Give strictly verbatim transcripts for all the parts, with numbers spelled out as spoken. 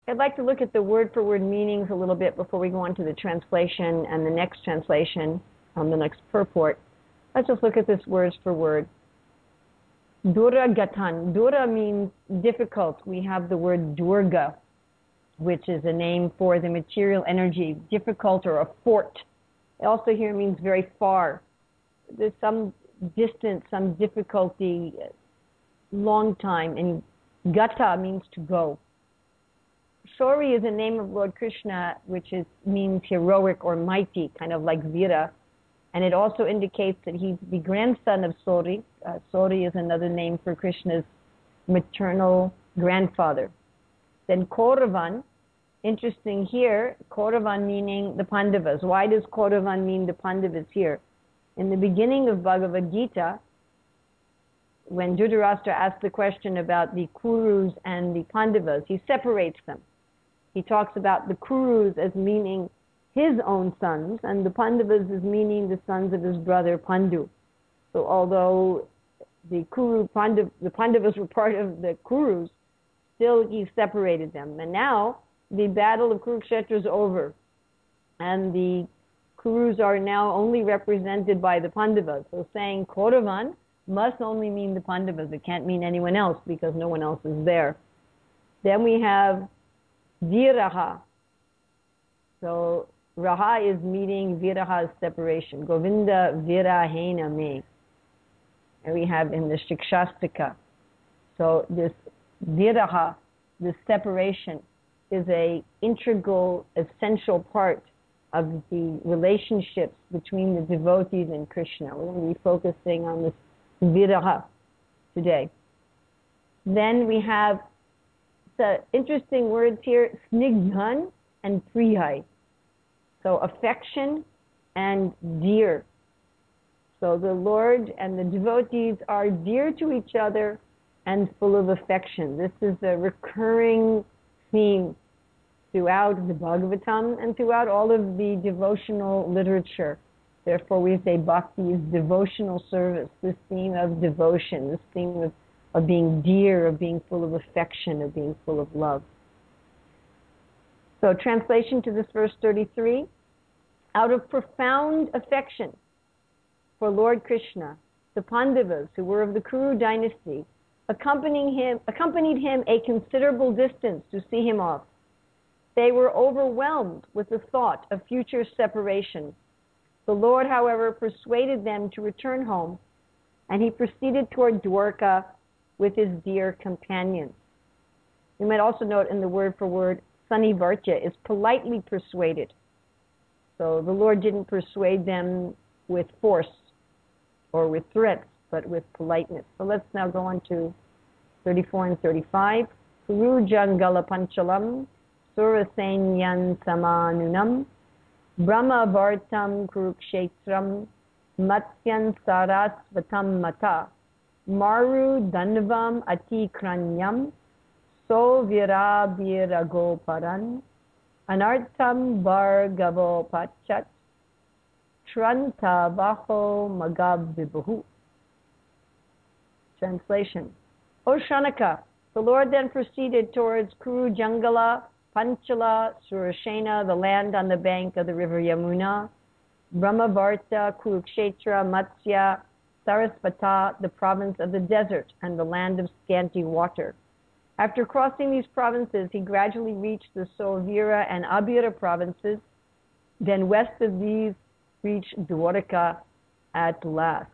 I'd like to look at the word-for-word meanings a little bit before we go on to the translation and the next translation, um, the next purport. Let's just look at this words for word. Duragatan. Dura means difficult. We have the word Durga, which is a name for the material energy, difficult or a fort. It also here means very far. There's some distance, some difficulty, long time, and Gata means to go. Shori is a name of Lord Krishna, which is, means heroic or mighty, kind of like Vira. And it also indicates that he's the grandson of Sori. Uh, Sori is another name for Krishna's maternal grandfather. Then Kauravan, interesting here, Kauravan meaning the Pandavas. Why does Kauravan mean the Pandavas here? In the beginning of Bhagavad Gita, when Dhritarashtra asked the question about the Kurus and the Pandavas, he separates them. He talks about the Kurus as meaning his own sons, and the Pandavas as meaning the sons of his brother Pandu. So although the Kuru Pandav, the Pandavas were part of the Kurus, still he separated them. And now the battle of Kurukshetra is over, and the Kurus are now only represented by the Pandavas. So saying Kauravan must only mean the Pandavas. It can't mean anyone else because no one else is there. Then we have Viraha. So Raha is meeting Viraha's separation. Govinda Virahena me. And we have in the Shikshastika. So this Viraha, this separation, is a integral, essential part of the relationships between the devotees and Krishna. We're going to be focusing on this Viraha today. Then we have the interesting words here, Snigdhan and Prihai. So affection and dear. So the Lord and the devotees are dear to each other and full of affection. This is a recurring theme throughout the Bhagavatam and throughout all of the devotional literature. Therefore we say bhakti is devotional service, this theme of devotion, this theme of, of being dear, of being full of affection, of being full of love. So translation to this verse thirty-three, out of profound affection for Lord Krishna, the Pandavas, who were of the Kuru dynasty, accompanying him, accompanied him a considerable distance to see him off. They were overwhelmed with the thought of future separation. The Lord, however, persuaded them to return home, and he proceeded toward Dwarka with his dear companions. You might also note in the word for word, Sanivartya is politely persuaded. So the Lord didn't persuade them with force or with threats, but with politeness. So let's now go on to thirty-four and thirty-five. Kuru Jangala Panchalam Surasenyan Samanunam Brahma Vartam Kurukshetram Matsyan Sarasvatam Mata Maru Danvam Atikranyam So Virabhiragoparan Anartam Bhargavo Pachat Tranta Vaho Magabvibuhu. Translation. O Shanaka, the Lord then proceeded towards Kuru Jangala, Panchala, Surashena, the land on the bank of the river Yamuna, Brahmavarta, Kurukshetra, Matsya, Sarasvata, the province of the desert and the land of scanty water. After crossing these provinces, he gradually reached the Sovira and Abhira provinces. Then west of these reached Dwarka at last.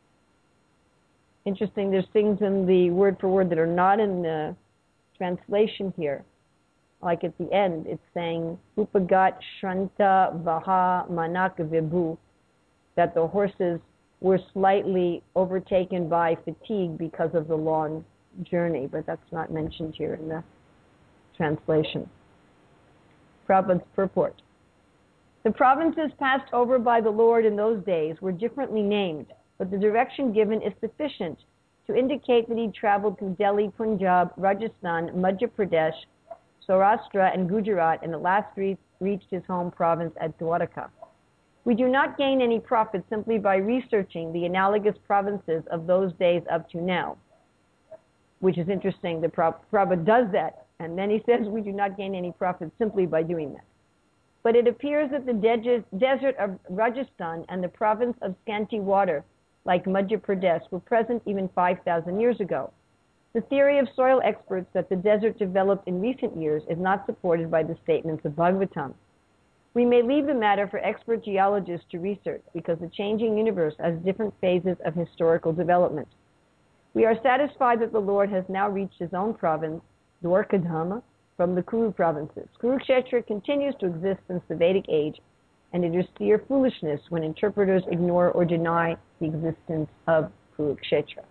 Interesting, there's things in the word for word that are not in the translation here. Like at the end, it's saying, Upagat Shranta Vaha Manak Vibhu, that the horses were slightly overtaken by fatigue because of the long journey, but that's not mentioned here in the translation. Prabhupada's purport. The provinces passed over by the Lord in those days were differently named, but the direction given is sufficient to indicate that he traveled through Delhi, Punjab, Rajasthan, Madhya Pradesh, Saurashtra, and Gujarat, and at last re reached his home province at Dwarka. We do not gain any profit simply by researching the analogous provinces of those days up to now, which is interesting. The Prabhupada does that, And then he says we do not gain any profit simply by doing that. But it appears that the de- desert of Rajasthan and the province of scanty water, like Madhya Pradesh, were present even five thousand years ago. The theory of soil experts that the desert developed in recent years is not supported by the statements of Bhagavatam. We may leave the matter for expert geologists to research because the changing universe has different phases of historical development. We are satisfied that the Lord has now reached his own province, Dwarkadhama, from the Kuru provinces. Kurukshetra continues to exist since the Vedic age, and it is sheer foolishness when interpreters ignore or deny the existence of Kurukshetra.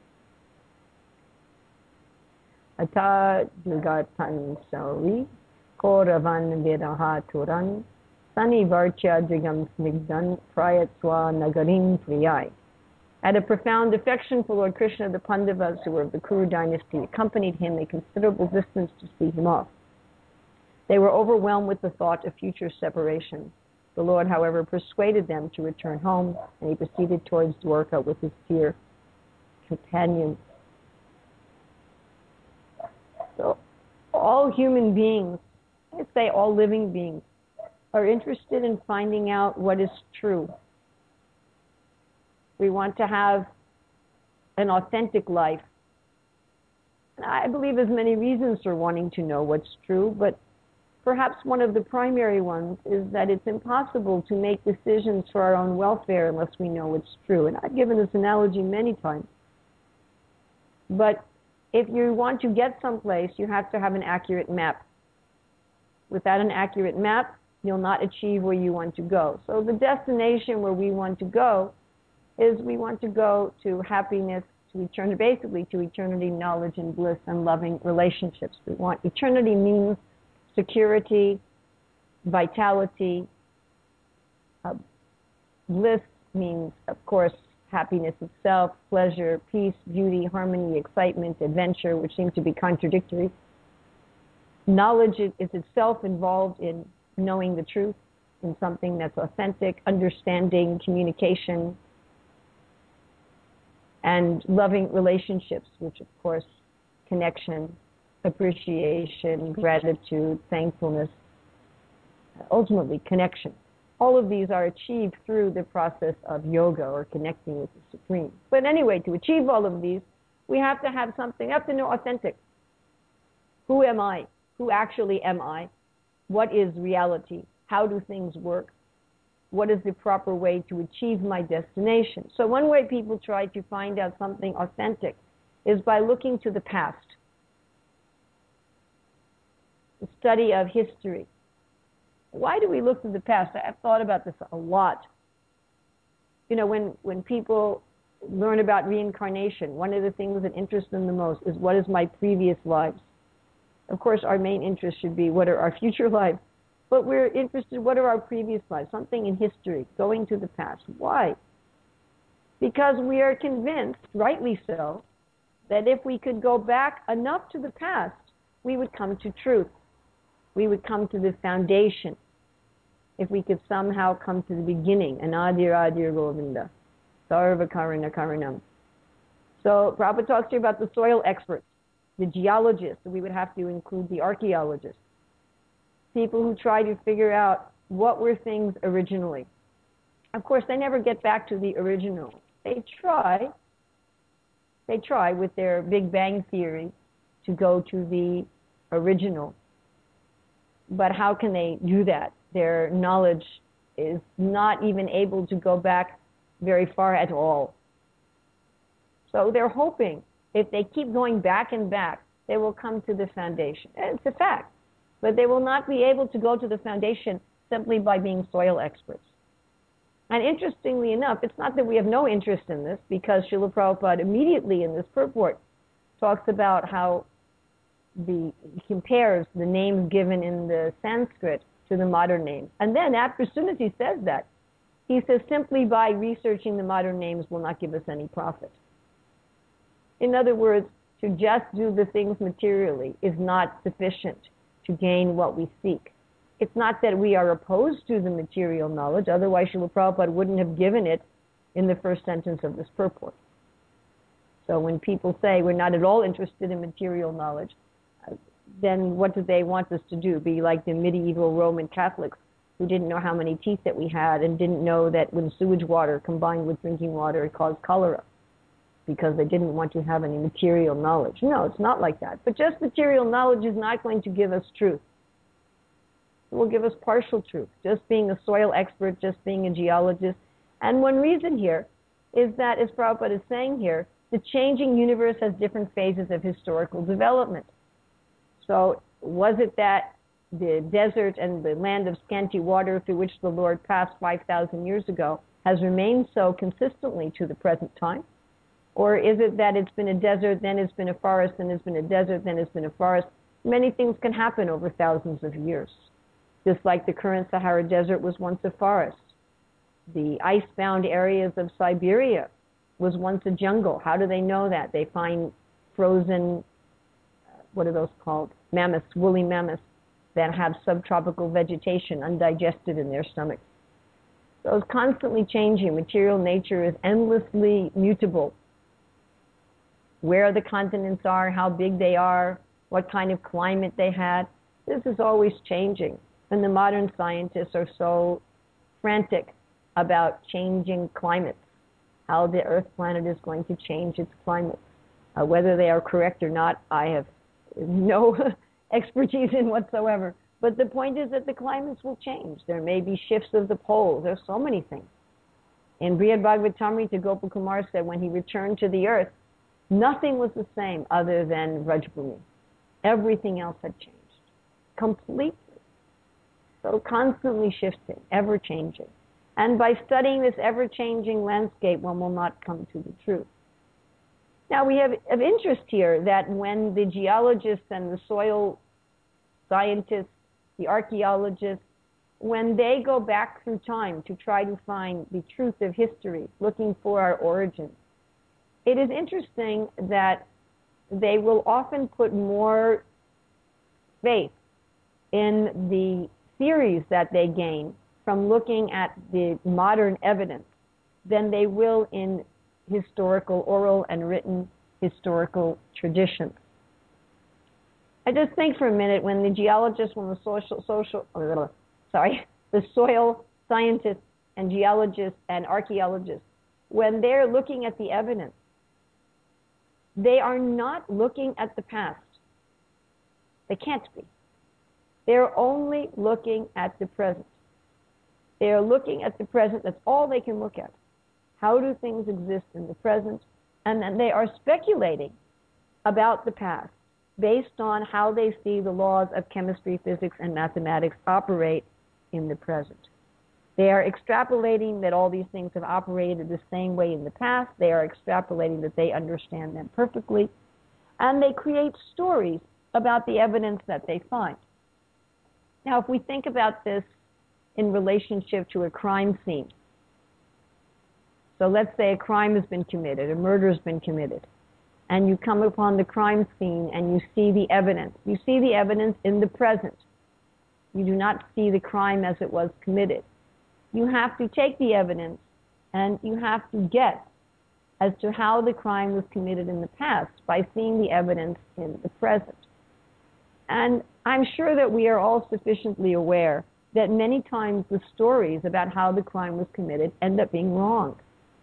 Ata Dugatan Sauri, Koravan Viraha Turan, Sani Varcha Digam Snigdan, Prayatswa Nagarim Priyai. Out of profound affection for Lord Krishna, the Pandavas, who were of the Kuru dynasty, accompanied him a considerable distance to see him off. They were overwhelmed with the thought of future separation. The Lord, however, persuaded them to return home, and he proceeded towards Dwarka with his dear companions. So, all human beings, I say all living beings, are interested in finding out what is true. We want to have an authentic life. And I believe there's many reasons for wanting to know what's true, but perhaps one of the primary ones is that it's impossible to make decisions for our own welfare unless we know what's true. And I've given this analogy many times. But if you want to get someplace, you have to have an accurate map. Without an accurate map, you'll not achieve where you want to go. So the destination where we want to go is we want to go to happiness, to eternity, basically to eternity, knowledge and bliss and loving relationships. We want eternity means security, vitality. Uh, bliss means, of course, happiness itself, pleasure, peace, beauty, harmony, excitement, adventure, which seem to be contradictory. Knowledge is itself involved in knowing the truth, in something that's authentic, understanding, communication, and loving relationships, which of course, connection, appreciation, gratitude, thankfulness, ultimately connection. All of these are achieved through the process of yoga or connecting with the Supreme. But anyway, to achieve all of these, we have to have something, we have to know authentic. Who am I? Who actually am I? What is reality? How do things work? What is the proper way to achieve my destination? So one way people try to find out something authentic is by looking to the past. The study of history. Why do we look to the past? I've thought about this a lot. You know, when, when people learn about reincarnation, one of the things that interests them the most is what is my previous lives? Of course, our main interest should be what are our future lives. But we're interested, what are our previous lives? Something in history, going to the past. Why? Because we are convinced, rightly so, that if we could go back enough to the past, we would come to truth. We would come to the foundation. If we could somehow come to the beginning, Anadir Adir Govinda, Sarva Karana Karanam. So Prabhupada talks to you about the soil experts, the geologists, we would have to include the archaeologists. People who try to figure out what were things originally. Of course, they never get back to the original. They try, they try with their Big Bang Theory to go to the original. But how can they do that? Their knowledge is not even able to go back very far at all. So they're hoping if they keep going back and back, they will come to the foundation. And it's a fact. But they will not be able to go to the foundation simply by being soil experts. And interestingly enough, it's not that we have no interest in this, because Srila Prabhupada immediately in this purport talks about how the he compares the names given in the Sanskrit to the modern names. And then after, as soon as he says that, he says simply by researching the modern names will not give us any profit. In other words, to just do the things materially is not sufficient to gain what we seek. It's not that we are opposed to the material knowledge, otherwise Srila Prabhupada wouldn't have given it in the first sentence of this purport. So when people say we're not at all interested in material knowledge, then what did they want us to do? Be like the medieval Roman Catholics who didn't know how many teeth that we had and didn't know that when sewage water combined with drinking water, it caused cholera because they didn't want to have any material knowledge. No, it's not like that. But just material knowledge is not going to give us truth. It will give us partial truth. Just being a soil expert, just being a geologist. And one reason here is that, as Prabhupada is saying here, the changing universe has different phases of historical development. So was it that the desert and the land of scanty water through which the Lord passed five thousand years ago has remained so consistently to the present time? Or is it that it's been a desert, then it's been a forest, then it's been a desert, then it's been a forest? Many things can happen over thousands of years. Just like the current Sahara Desert was once a forest. The ice-bound areas of Siberia was once a jungle. How do they know that? They find frozen, what are those called? Mammoths, woolly mammoths that have subtropical vegetation undigested in their stomachs. So it's constantly changing. Material nature is endlessly mutable. Where the continents are, how big they are, what kind of climate they had, this is always changing. And the modern scientists are so frantic about changing climates, how the Earth planet is going to change its climate. Uh, whether they are correct or not, I have no expertise in whatsoever. But the point is that the climates will change. There may be shifts of the poles. There's so many things. In Brihad Bhagavatamrita, Gopal Kumar said when he returned to the earth, nothing was the same other than Vrajbhumi. Everything else had changed completely. So constantly shifting, ever-changing. And by studying this ever-changing landscape, one will not come to the truth. Now, we have of interest here that when the geologists and the soil scientists, the archaeologists, when they go back through time to try to find the truth of history, looking for our origins, it is interesting that they will often put more faith in the theories that they gain from looking at the modern evidence than they will in historical, oral and written historical traditions. I just think for a minute when the geologists, when the social, social, sorry, the soil scientists and geologists and archaeologists, when they're looking at the evidence, they are not looking at the past. They can't be. They're only looking at the present. They're looking at the present. That's all they can look at. How do things exist in the present? And then they are speculating about the past based on how they see the laws of chemistry, physics, and mathematics operate in the present. They are extrapolating that all these things have operated the same way in the past. They are extrapolating that they understand them perfectly. And they create stories about the evidence that they find. Now, if we think about this in relationship to a crime scene, so let's say a crime has been committed, a murder has been committed, and you come upon the crime scene and you see the evidence. You see the evidence in the present. You do not see the crime as it was committed. You have to take the evidence and you have to guess as to how the crime was committed in the past by seeing the evidence in the present. And I'm sure that we are all sufficiently aware that many times the stories about how the crime was committed end up being wrong.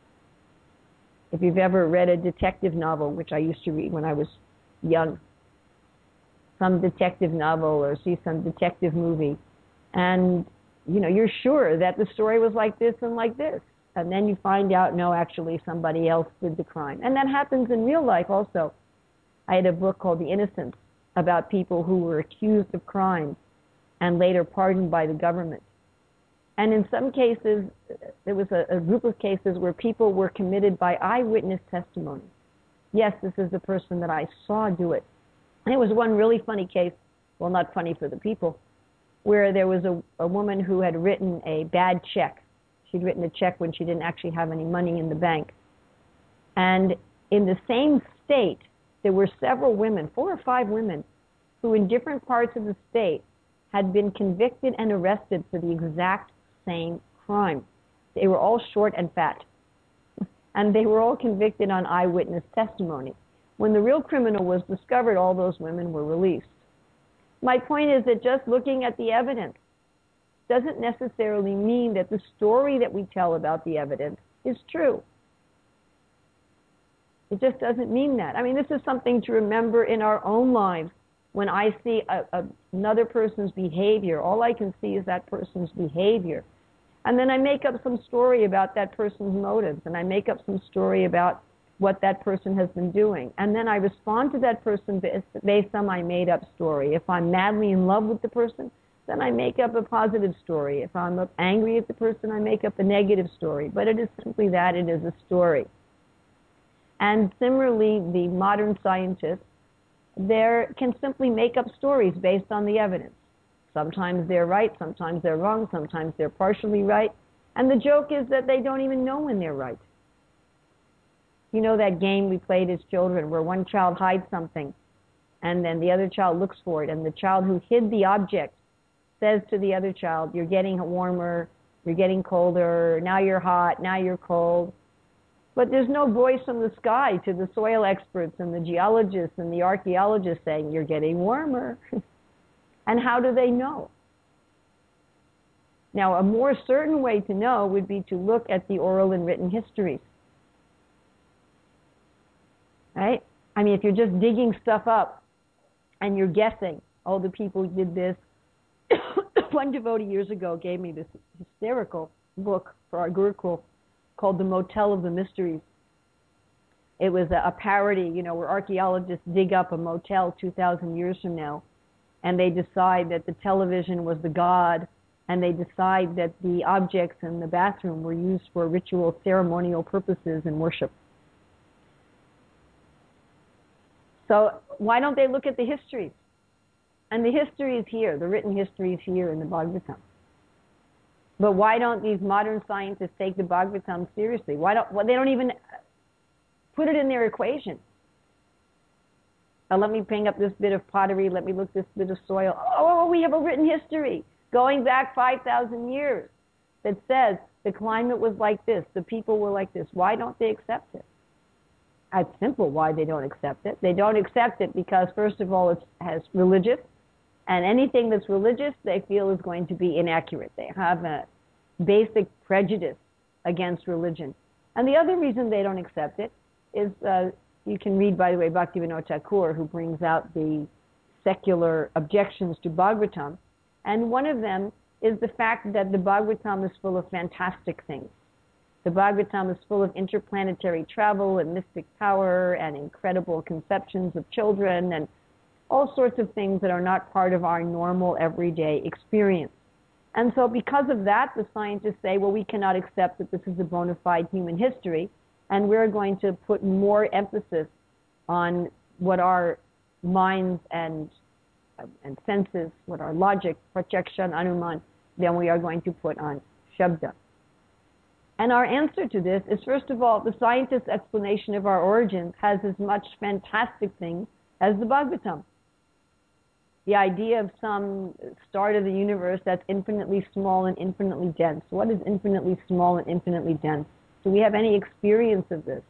If you've ever read a detective novel, which I used to read when I was young, some detective novel or see some detective movie, and you know, you're sure that the story was like this and like this, and then you find out, no, actually somebody else did the crime. And that happens in real life also. I had a book called The Innocents about people who were accused of crimes and later pardoned by the government. And in some cases, there was a, a group of cases where people were committed by eyewitness testimony. Yes, this is the person that I saw do it. And it was one really funny case, well, not funny for the people, where there was a, a woman who had written a bad check. She'd written a check when she didn't actually have any money in the bank. And in the same state, there were several women, four or five women, who in different parts of the state had been convicted and arrested for the exact same crime. They were all short and fat. And they were all convicted on eyewitness testimony. When the real criminal was discovered, all those women were released. My point is that just looking at the evidence doesn't necessarily mean that the story that we tell about the evidence is true. It just doesn't mean that. I mean, this is something to remember in our own lives. When I see a, a, another person's behavior, all I can see is that person's behavior. And then I make up some story about that person's motives, and I make up some story about what that person has been doing. And then I respond to that person based on my made-up story. If I'm madly in love with the person, then I make up a positive story. If I'm angry at the person, I make up a negative story. But it is simply that, it is a story. And similarly, the modern scientists, they can simply make up stories based on the evidence. Sometimes they're right, sometimes they're wrong, sometimes they're partially right. And the joke is that they don't even know when they're right. You know that game we played as children where one child hides something and then the other child looks for it, and the child who hid the object says to the other child, you're getting warmer, you're getting colder, now you're hot, now you're cold. But there's no voice from the sky to the soil experts and the geologists and the archaeologists saying, you're getting warmer. And how do they know? Now, a more certain way to know would be to look at the oral and written histories. Right? I mean, if you're just digging stuff up and you're guessing, oh, the people did this. One devotee years ago gave me this hysterical book for our Gurukul called The Motel of the Mysteries. It was a, a parody, you know, where archaeologists dig up a motel two thousand years from now, and they decide that the television was the god, and they decide that the objects in the bathroom were used for ritual, ceremonial purposes and worship. So why don't they look at the histories? And the history is here, the written history is here in the Bhagavatam. But why don't these modern scientists take the Bhagavatam seriously? Why don't, well, they don't even put it in their equation. Uh, let me bring up this bit of pottery, let me look at this bit of soil. Oh, we have a written history going back five thousand years that says the climate was like this, the people were like this. Why don't they accept it? It's simple why they don't accept it. They don't accept it because, first of all, it's has religious, and anything that's religious they feel is going to be inaccurate. They have a basic prejudice against religion. And the other reason they don't accept it is, uh, you can read, by the way, Bhaktivinoda Thakur, who brings out the secular objections to Bhagavatam, and one of them is the fact that the Bhagavatam is full of fantastic things. The Bhagavatam is full of interplanetary travel and mystic power and incredible conceptions of children and all sorts of things that are not part of our normal everyday experience. And so because of that, the scientists say, well, we cannot accept that this is a bona fide human history, and we're going to put more emphasis on what our minds and, and senses, what our logic, pratyakṣa and anuman, than we are going to put on shabda. And our answer to this is, first of all, the scientist's explanation of our origins has as much fantastic things as the Bhagavatam. The idea of some start of the universe that's infinitely small and infinitely dense. What is infinitely small and infinitely dense? Do we have any experience of this?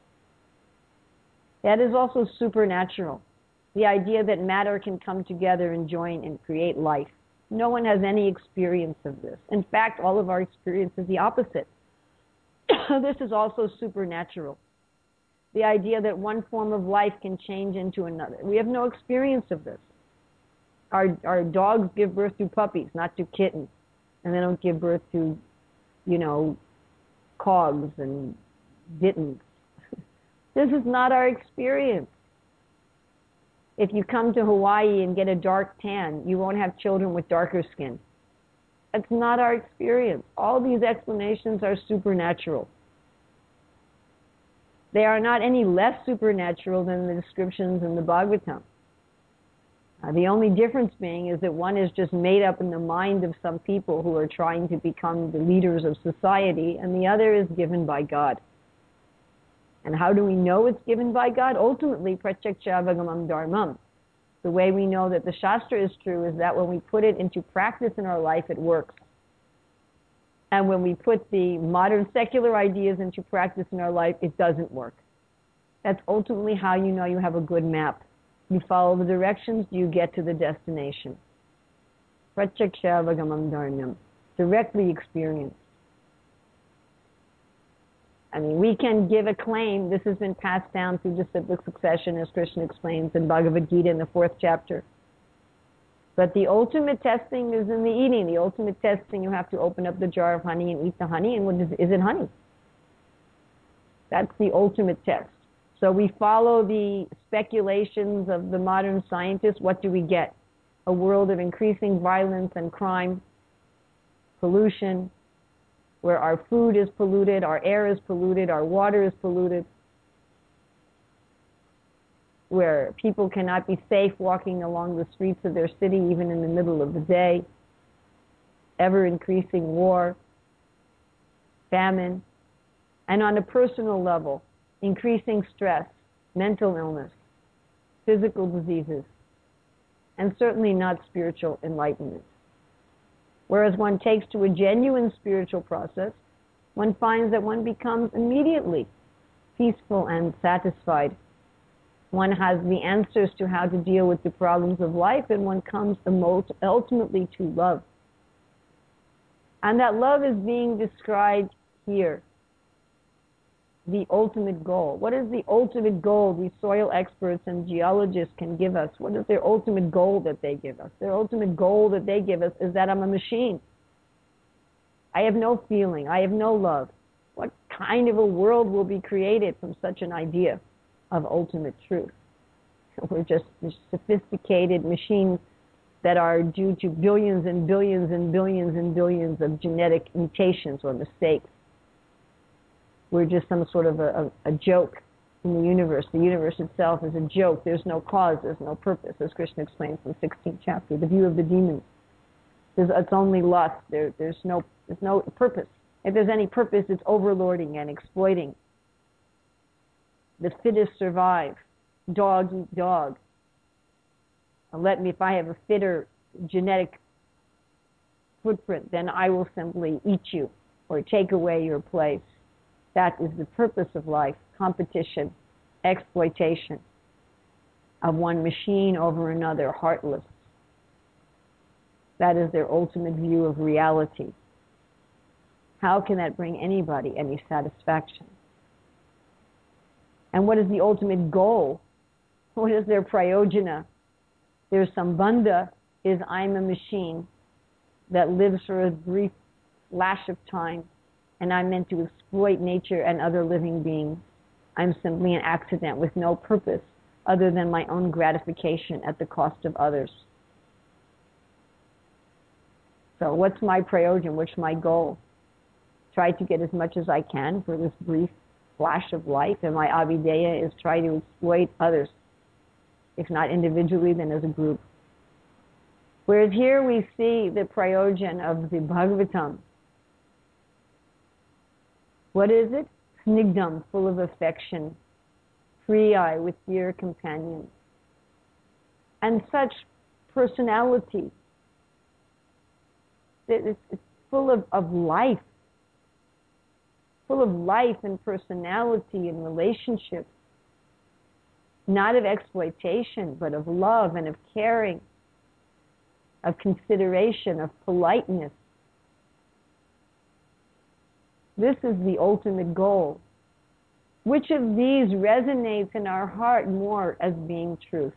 That is also supernatural. The idea that matter can come together and join and create life. No one has any experience of this. In fact, all of our experience is the opposite. This is also supernatural. The idea that one form of life can change into another. We have no experience of this. Our, our dogs give birth to puppies, not to kittens. And they don't give birth to, you know, cogs and dittens. This is not our experience. If you come to Hawaii and get a dark tan, you won't have children with darker skin. That's not our experience. All these explanations are supernatural. They are not any less supernatural than the descriptions in the Bhagavatam. Uh, the only difference being is that one is just made up in the mind of some people who are trying to become the leaders of society, and the other is given by God. And how do we know it's given by God? Ultimately, pratyakṣavagamam dharmam. The way we know that the Shastra is true is that when we put it into practice in our life, it works. And when we put the modern secular ideas into practice in our life, it doesn't work. That's ultimately how you know you have a good map. You follow the directions, you get to the destination. Pratyaksha-avagamam dharnam. Directly experienced. I mean, we can give a claim. This has been passed down through disciplic succession, as Krishna explains in Bhagavad Gita in the fourth chapter. But the ultimate testing is in the eating. The ultimate testing, you have to open up the jar of honey and eat the honey. And what is, is it honey? That's the ultimate test. So we follow the speculations of the modern scientists. What do we get? A world of increasing violence and crime, pollution, where our food is polluted, our air is polluted, our water is polluted, where people cannot be safe walking along the streets of their city even in the middle of the day, ever-increasing war, famine, and on a personal level, increasing stress, mental illness, physical diseases, and certainly not spiritual enlightenment. Whereas one takes to a genuine spiritual process, one finds that one becomes immediately peaceful and satisfied. One has the answers to how to deal with the problems of life, and one comes ultimately to love. And that love is being described here. The ultimate goal. What is the ultimate goal these soil experts and geologists can give us? What is their ultimate goal that they give us? Their ultimate goal that they give us is that I'm a machine. I have no feeling. I have no love. What kind of a world will be created from such an idea of ultimate truth? We're just sophisticated machines that are due to billions and billions and billions and billions of genetic mutations or mistakes. We're just some sort of a, a, a joke in the universe. The universe itself is a joke. There's no cause. There's no purpose, as Krishna explains in the sixteenth chapter. The view of the demons. There's, it's only lust. There, there's no, there's no purpose. If there's any purpose, it's overlording and exploiting. The fittest survive. Dog eat dog. And let me, if I have a fitter genetic footprint, then I will simply eat you or take away your place. That is the purpose of life, competition, exploitation of one machine over another, heartless. That is their ultimate view of reality. How can that bring anybody any satisfaction? And what is the ultimate goal? What is their prayojana? Their sambandha is I'm a machine that lives for a brief flash of time, and I'm meant to exploit nature and other living beings. I'm simply an accident with no purpose other than my own gratification at the cost of others. So what's my prayojan? What's my goal? Try to get as much as I can for this brief flash of life, and my avideya is try to exploit others, if not individually, then as a group. Whereas here we see the prayojan of the Bhagavatam. What is it? Snigdam, full of affection, free-eye with dear companions. And such personality. It's, it's full of, of life. Full of life and personality and relationships. Not of exploitation, but of love and of caring, of consideration, of politeness. This is the ultimate goal. Which of these resonates in our heart more as being truth?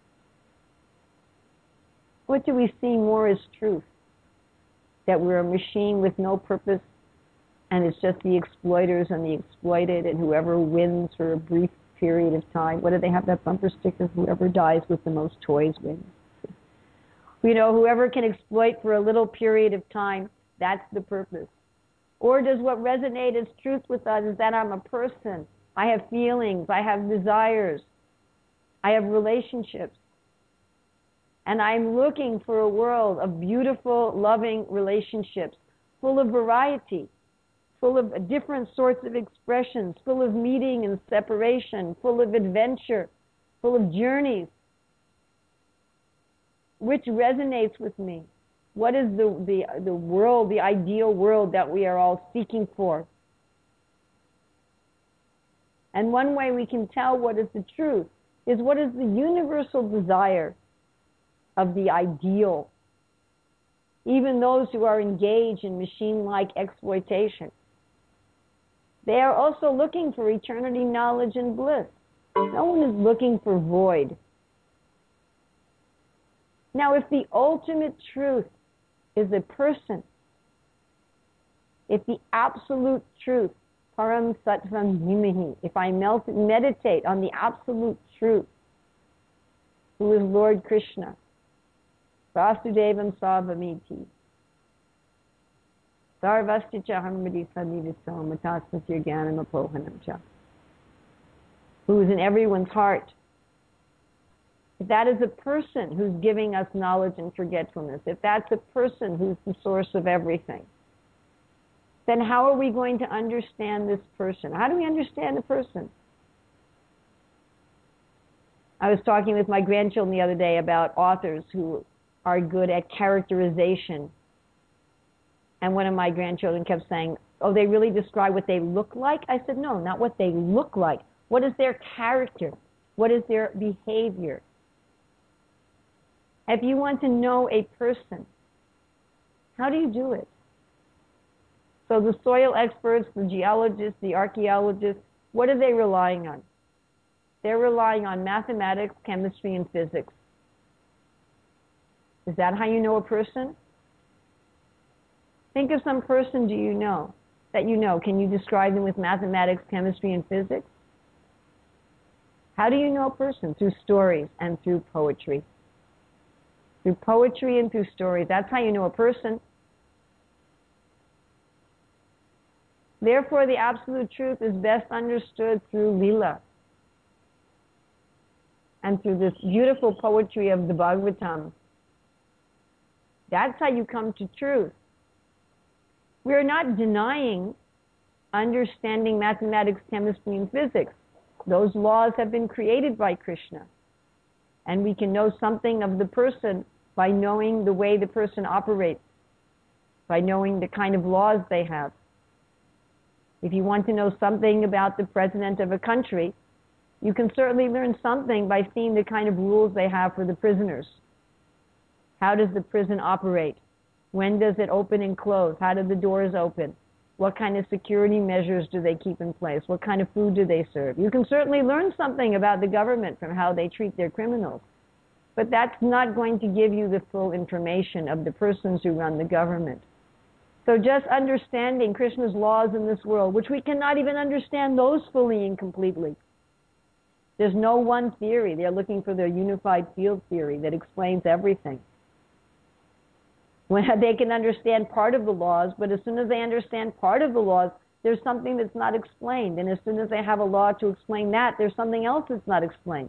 What do we see more as truth? That we're a machine with no purpose, and it's just the exploiters and the exploited, and whoever wins for a brief period of time. What do they have, that bumper sticker? Whoever dies with the most toys wins. You know, whoever can exploit for a little period of time, that's the purpose. Or does what resonate as truth with us is that I'm a person, I have feelings, I have desires, I have relationships, and I'm looking for a world of beautiful, loving relationships, full of variety, full of different sorts of expressions, full of meeting and separation, full of adventure, full of journeys. Which resonates with me? What is the, the, the world, the ideal world that we are all seeking for? And one way we can tell what is the truth is what is the universal desire of the ideal even those who are engaged in machine-like exploitation. They are also looking for eternity, knowledge, and bliss. No one is looking for void. Now, if the ultimate truth is a person, if the absolute truth, Param Sattvam Dhimahi, if I melt, meditate on the absolute truth, who is Lord Krishna, Vasudevam Savamiti, Sarvasya Chahamriti Sadiviso Matasmasya Gyanam Apohanam Cha, who is in everyone's heart. If that is a person who's giving us knowledge and forgetfulness, if that's a person who's the source of everything, then how are we going to understand this person? How do we understand the person? I was talking with my grandchildren the other day about authors who are good at characterization. And one of my grandchildren kept saying, oh, they really describe what they look like? I said, no, not what they look like. What is their character? What is their behavior? If you want to know a person, how do you do it? So the soil experts, the geologists, the archaeologists, what are they relying on? They're relying on mathematics, chemistry, and physics. Is that how you know a person? Think of some person do you know, that you know. Can you describe them with mathematics, chemistry, and physics? How do you know a person? Through stories and through poetry. Through poetry and through stories. That's how you know a person. Therefore, the absolute truth is best understood through Leela and through this beautiful poetry of the Bhagavatam. That's how you come to truth. We're not denying understanding mathematics, chemistry, and physics. Those laws have been created by Krishna. And we can know something of the person by knowing the way the person operates, by knowing the kind of laws they have. If you want to know something about the president of a country, you can certainly learn something by seeing the kind of rules they have for the prisoners. How does the prison operate? When does it open and close? How do the doors open? What kind of security measures do they keep in place? What kind of food do they serve? You can certainly learn something about the government from how they treat their criminals. But that's not going to give you the full information of the persons who run the government. So just understanding Krishna's laws in this world, which we cannot even understand those fully and completely. There's no one theory. They're looking for their unified field theory that explains everything. When they can understand part of the laws, but as soon as they understand part of the laws, there's something that's not explained. And as soon as they have a law to explain that, there's something else that's not explained.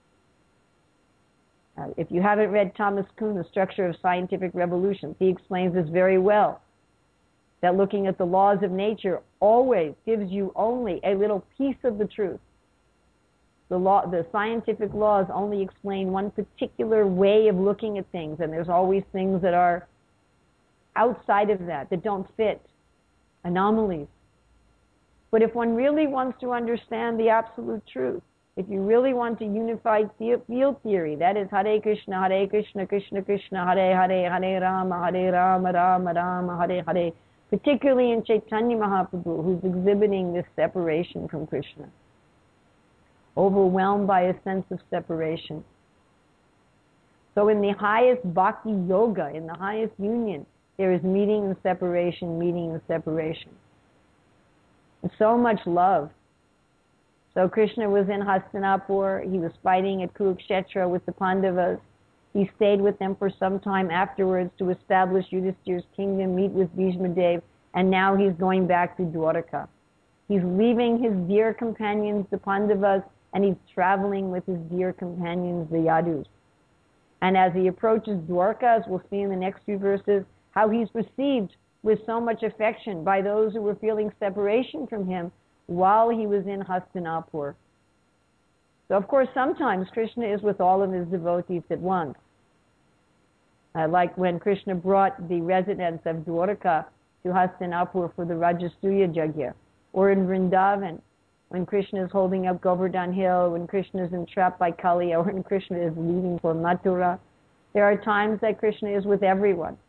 Uh, if you haven't read Thomas Kuhn, The Structure of Scientific Revolutions, he explains this very well. That looking at the laws of nature always gives you only a little piece of the truth. The law, the scientific laws only explain one particular way of looking at things, and there's always things that are outside of that, that don't fit, anomalies. But if one really wants to understand the absolute truth, if you really want a unified field theory, that is Hare Krishna, Hare Krishna, Krishna Krishna, Hare Hare, Hare Rama, Hare Rama, Rama Rama, Hare Hare, particularly in Chaitanya Mahaprabhu, who's exhibiting this separation from Krishna, overwhelmed by a sense of separation. So in the highest bhakti yoga, in the highest union, there is meeting and separation, meeting and separation. And so much love. So Krishna was in Hastinapur. He was fighting at Kurukshetra with the Pandavas. He stayed with them for some time afterwards to establish Yudhishthira's kingdom, meet with Bhishma Dev, and now he's going back to Dwarka. He's leaving his dear companions, the Pandavas, and he's traveling with his dear companions, the Yadus. And as he approaches Dwarka, as we'll see in the next few verses, how he's received with so much affection by those who were feeling separation from him while he was in Hastinapur. So, of course, sometimes Krishna is with all of his devotees at once. Uh, like when Krishna brought the residents of Dwarka to Hastinapur for the Rajasuya Yajna, or in Vrindavan, when Krishna is holding up Govardhan Hill, when Krishna is entrapped by Kali, or when Krishna is leaving for Mathura. There are times that Krishna is with everyone.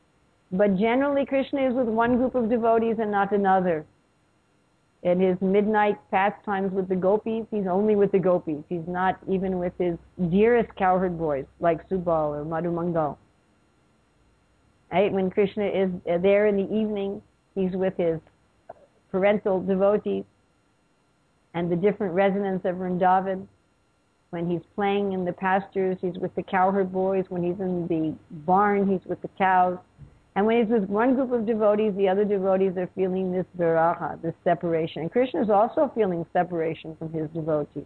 But generally, Krishna is with one group of devotees and not another. In his midnight pastimes with the gopis, he's only with the gopis. He's not even with his dearest cowherd boys like Subal or Madhumangal. Right? When Krishna is there in the evening, he's with his parental devotees and the different residents of Vrindavan. When he's playing in the pastures, he's with the cowherd boys. When he's in the barn, he's with the cows. And when he's with one group of devotees, the other devotees are feeling this viraha, this separation. And Krishna is also feeling separation from his devotees.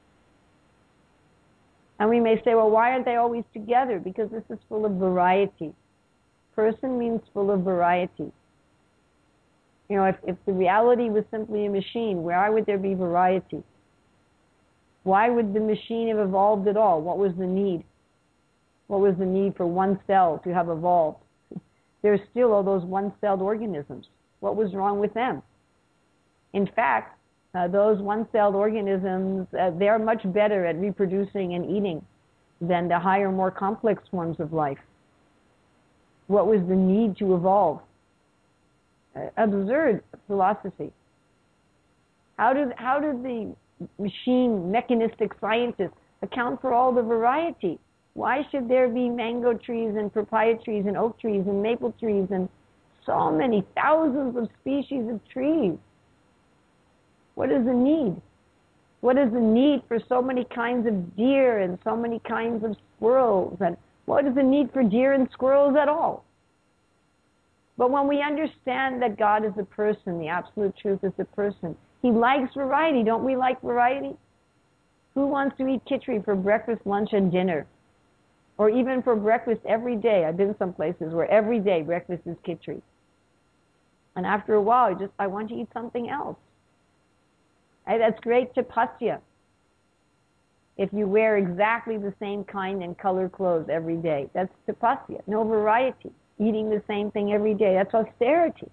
And we may say, well, why aren't they always together? Because this is full of variety. Person means full of variety. You know, if, if the reality was simply a machine, why would there be variety? Why would the machine have evolved at all? What was the need? What was the need for one cell to have evolved? There's still all those one-celled organisms. What was wrong with them? In fact, uh, those one-celled organisms, uh, they're much better at reproducing and eating than the higher, more complex forms of life. What was the need to evolve? Uh, absurd philosophy. How did, how did the machine, mechanistic scientists account for all the variety? Why should there be mango trees and papaya trees and oak trees and maple trees and so many thousands of species of trees? What is the need? What is the need for so many kinds of deer and so many kinds of squirrels? And what is the need for deer and squirrels at all? But when we understand that God is a person, the absolute truth is a person, he likes variety. Don't we like variety? Who wants to eat khichdi for breakfast, lunch, and dinner? Or even for breakfast every day. I've been some places where every day breakfast is khichdi. And after a while, you just, I want to eat something else. Right? That's great tapasya. If you wear exactly the same kind and color clothes every day, that's tapasya. No variety. Eating the same thing every day, that's austerity.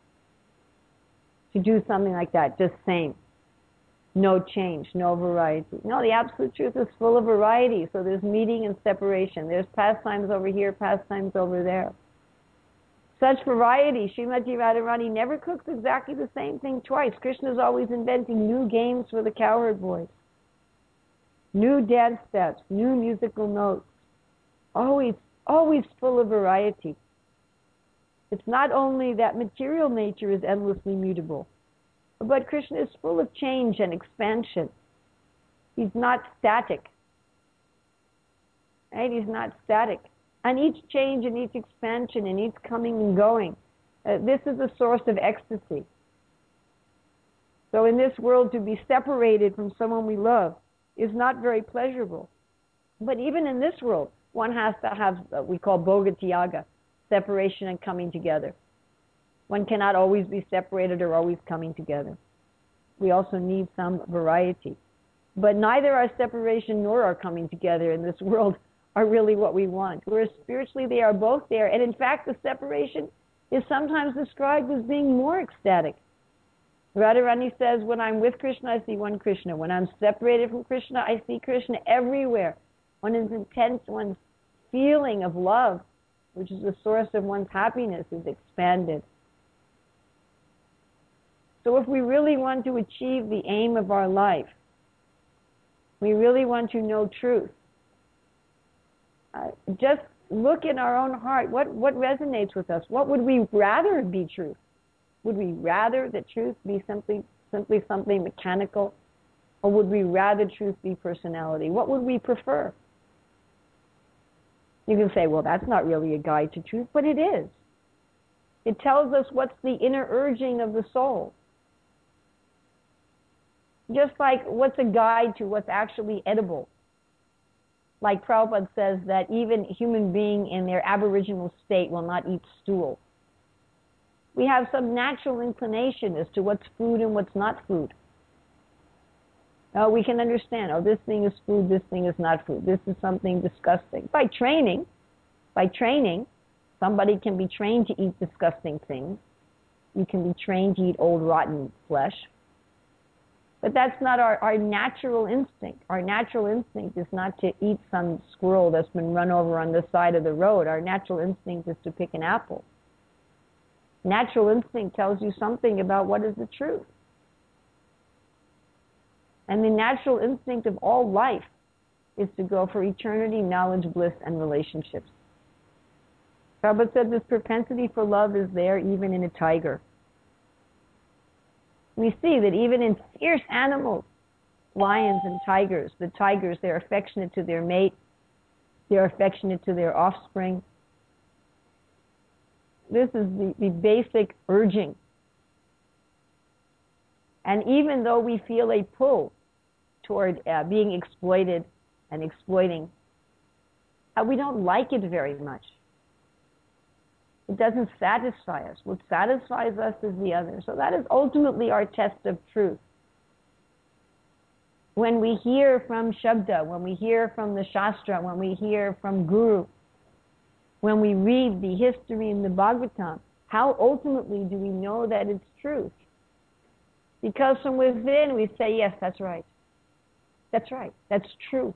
To do something like that, just same. No change, no variety. No, the absolute truth is full of variety. So there's meeting and separation. There's pastimes over here, pastimes over there. Such variety. Srimati Radharani never cooks exactly the same thing twice. Krishna is always inventing new games for the cowherd boys. New dance steps, new musical notes. Always, always full of variety. It's not only that material nature is endlessly mutable, but Krishna is full of change and expansion. He's not static. Right? He's not static. And each change and each expansion and each coming and going, uh, this is a source of ecstasy. So in this world, to be separated from someone we love is not very pleasurable. But even in this world, one has to have what we call bhoga tyaga, separation and coming together. One cannot always be separated or always coming together. We also need some variety. But neither our separation nor our coming together in this world are really what we want. Whereas spiritually they are both there. And in fact, the separation is sometimes described as being more ecstatic. Radharani says, when I'm with Krishna, I see one Krishna. When I'm separated from Krishna, I see Krishna everywhere. One's intense, one's feeling of love, which is the source of one's happiness, is expanded. So if we really want to achieve the aim of our life, we really want to know truth, uh, just look in our own heart. What, what resonates with us? What would we rather be truth? Would we rather that truth be simply, simply something mechanical? Or would we rather truth be personality? What would we prefer? You can say, well, that's not really a guide to truth, but it is. It tells us what's the inner urging of the soul. Just like what's a guide to what's actually edible. Like Prabhupada says that even a human being in their aboriginal state will not eat stool. We have some natural inclination as to what's food and what's not food. Uh, we can understand, oh, this thing is food, this thing is not food. This is something disgusting. By training, by training, somebody can be trained to eat disgusting things. You can be trained to eat old rotten flesh. But that's not our, our natural instinct. Our natural instinct is not to eat some squirrel that's been run over on the side of the road. Our natural instinct is to pick an apple. Natural instinct tells you something about what is the truth. And the natural instinct of all life is to go for eternity, knowledge, bliss, and relationships. Prabhupada said this propensity for love is there even in a tiger. We see that even in fierce animals, lions and tigers, the tigers, they're affectionate to their mate, they're affectionate to their offspring. This is the, the basic urging. And even though we feel a pull toward uh, being exploited and exploiting, uh, we don't like it very much. It doesn't satisfy us. What satisfies us is the other. So that is ultimately our test of truth. When we hear from Shabda, when we hear from the Shastra, when we hear from Guru, when we read the history in the Bhagavatam, how ultimately do we know that it's truth? Because from within we say, yes, that's right. That's right. That's true.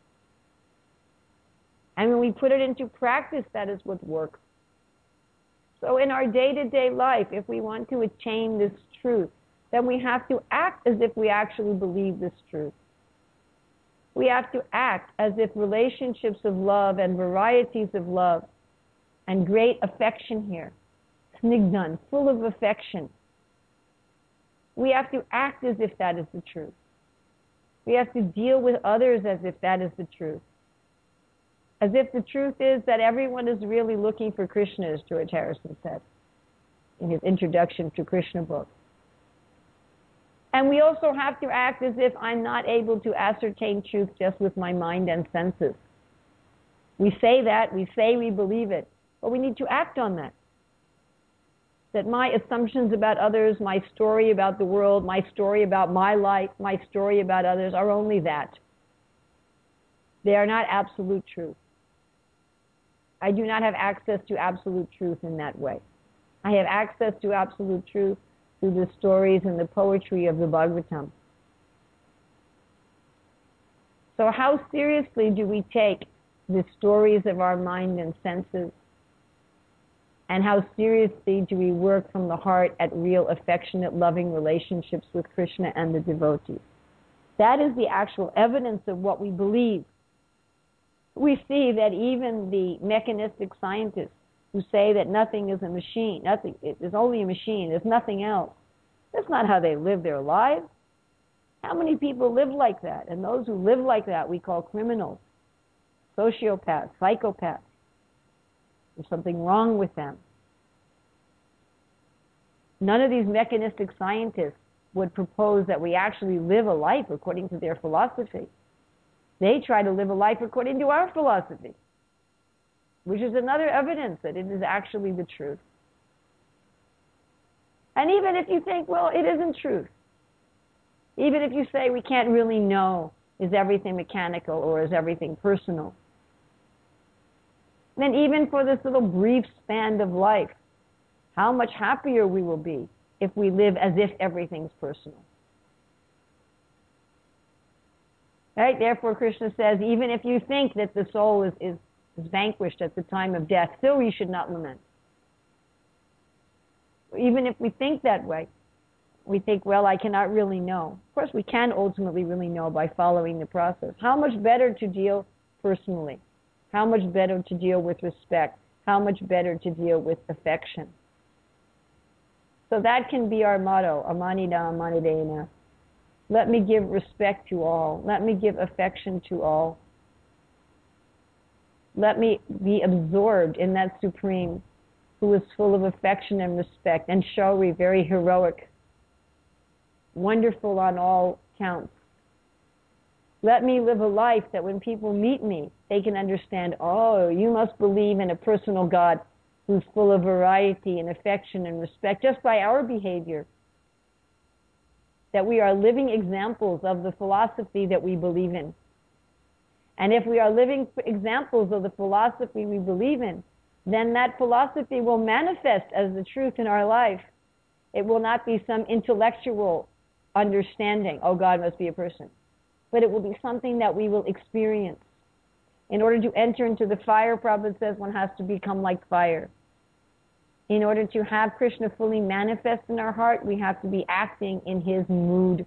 And when we put it into practice, that is what works. So in our day-to-day life, if we want to attain this truth, then we have to act as if we actually believe this truth. We have to act as if relationships of love and varieties of love and great affection here, snigdhan, full of affection. We have to act as if that is the truth. We have to deal with others as if that is the truth. As if the truth is that everyone is really looking for Krishna, as George Harrison said in his introduction to Krishna book. And we also have to act as if I'm not able to ascertain truth just with my mind and senses. We say that, we say we believe it, but we need to act on that. That my assumptions about others, my story about the world, my story about my life, my story about others are only that. They are not absolute truth. I do not have access to absolute truth in that way. I have access to absolute truth through the stories and the poetry of the Bhagavatam. So how seriously do we take the stories of our mind and senses? And how seriously do we work from the heart at real affectionate, loving relationships with Krishna and the devotees? That is the actual evidence of what we believe. We see that even the mechanistic scientists who say that nothing is a machine, nothing, it is only a machine, there's nothing else. That's not how they live their lives. How many people live like that? And those who live like that we call criminals, sociopaths, psychopaths. There's something wrong with them. None of these mechanistic scientists would propose that we actually live a life according to their philosophy. They try to live a life according to our philosophy, which is another evidence that it is actually the truth. And even if you think, well, it isn't truth, even if you say we can't really know, is everything mechanical or is everything personal, then even for this little brief span of life, how much happier we will be if we live as if everything's personal. Right? Therefore, Krishna says, even if you think that the soul is, is, is vanquished at the time of death, still you should not lament. Even if we think that way, we think, well, I cannot really know. Of course, we can ultimately really know by following the process. How much better to deal personally? How much better to deal with respect? How much better to deal with affection? So that can be our motto, Amanida Amanidena. Let me give respect to all. Let me give affection to all. Let me be absorbed in that Supreme who is full of affection and respect, and Shauri, very heroic, wonderful on all counts. Let me live a life that when people meet me, they can understand, oh, you must believe in a personal God who's full of variety and affection and respect just by our behavior. That we are living examples of the philosophy that we believe in. And if we are living examples of the philosophy we believe in, then that philosophy will manifest as the truth in our life. It will not be some intellectual understanding, oh, God must be a person. But it will be something that we will experience. In order to enter into the fire, Prabhupada says one has to become like fire. In order to have Krishna fully manifest in our heart, we have to be acting in his mood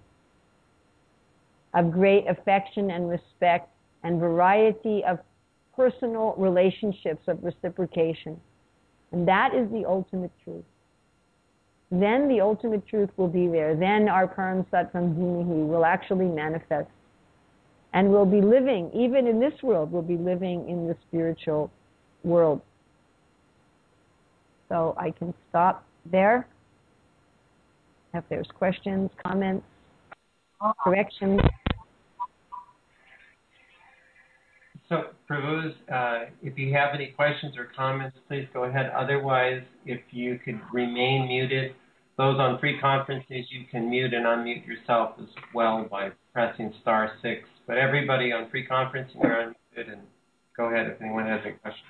of great affection and respect and variety of personal relationships of reciprocation. And that is the ultimate truth. Then the ultimate truth will be there. Then our Param Sattvam Dhimahi will actually manifest. And we'll be living, even in this world, we'll be living in the spiritual world. So I can stop there. If there's questions, comments, corrections. So, Prabhus, uh, if you have any questions or comments, please go ahead. Otherwise, if you could remain muted. Those on free conferences, you can mute and unmute yourself as well by pressing star six. But everybody on free conferencing, you're unmuted, and go ahead if anyone has any questions.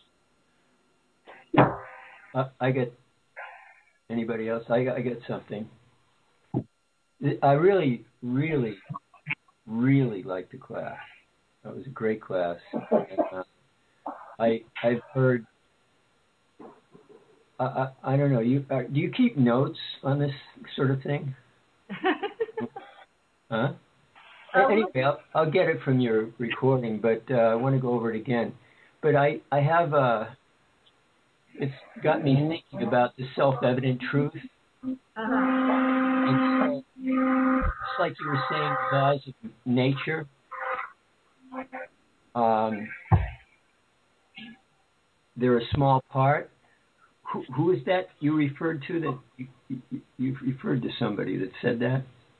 Uh, I get, anybody else? I, I get something. I really, really, really liked the class. It was a great class. And, uh, I, I've heard, I, I, I don't know, you uh, do you keep notes on this sort of thing? Huh? Um, anyway, I'll, I'll get it from your recording, but uh, I want to go over it again. But I, I have, uh, it's got me thinking about the self-evident truth. Uh-huh. And so, it's like you were saying, laws of nature. Um, they're a small part. Who, who is that you referred to? That you, you, you referred to somebody that said that.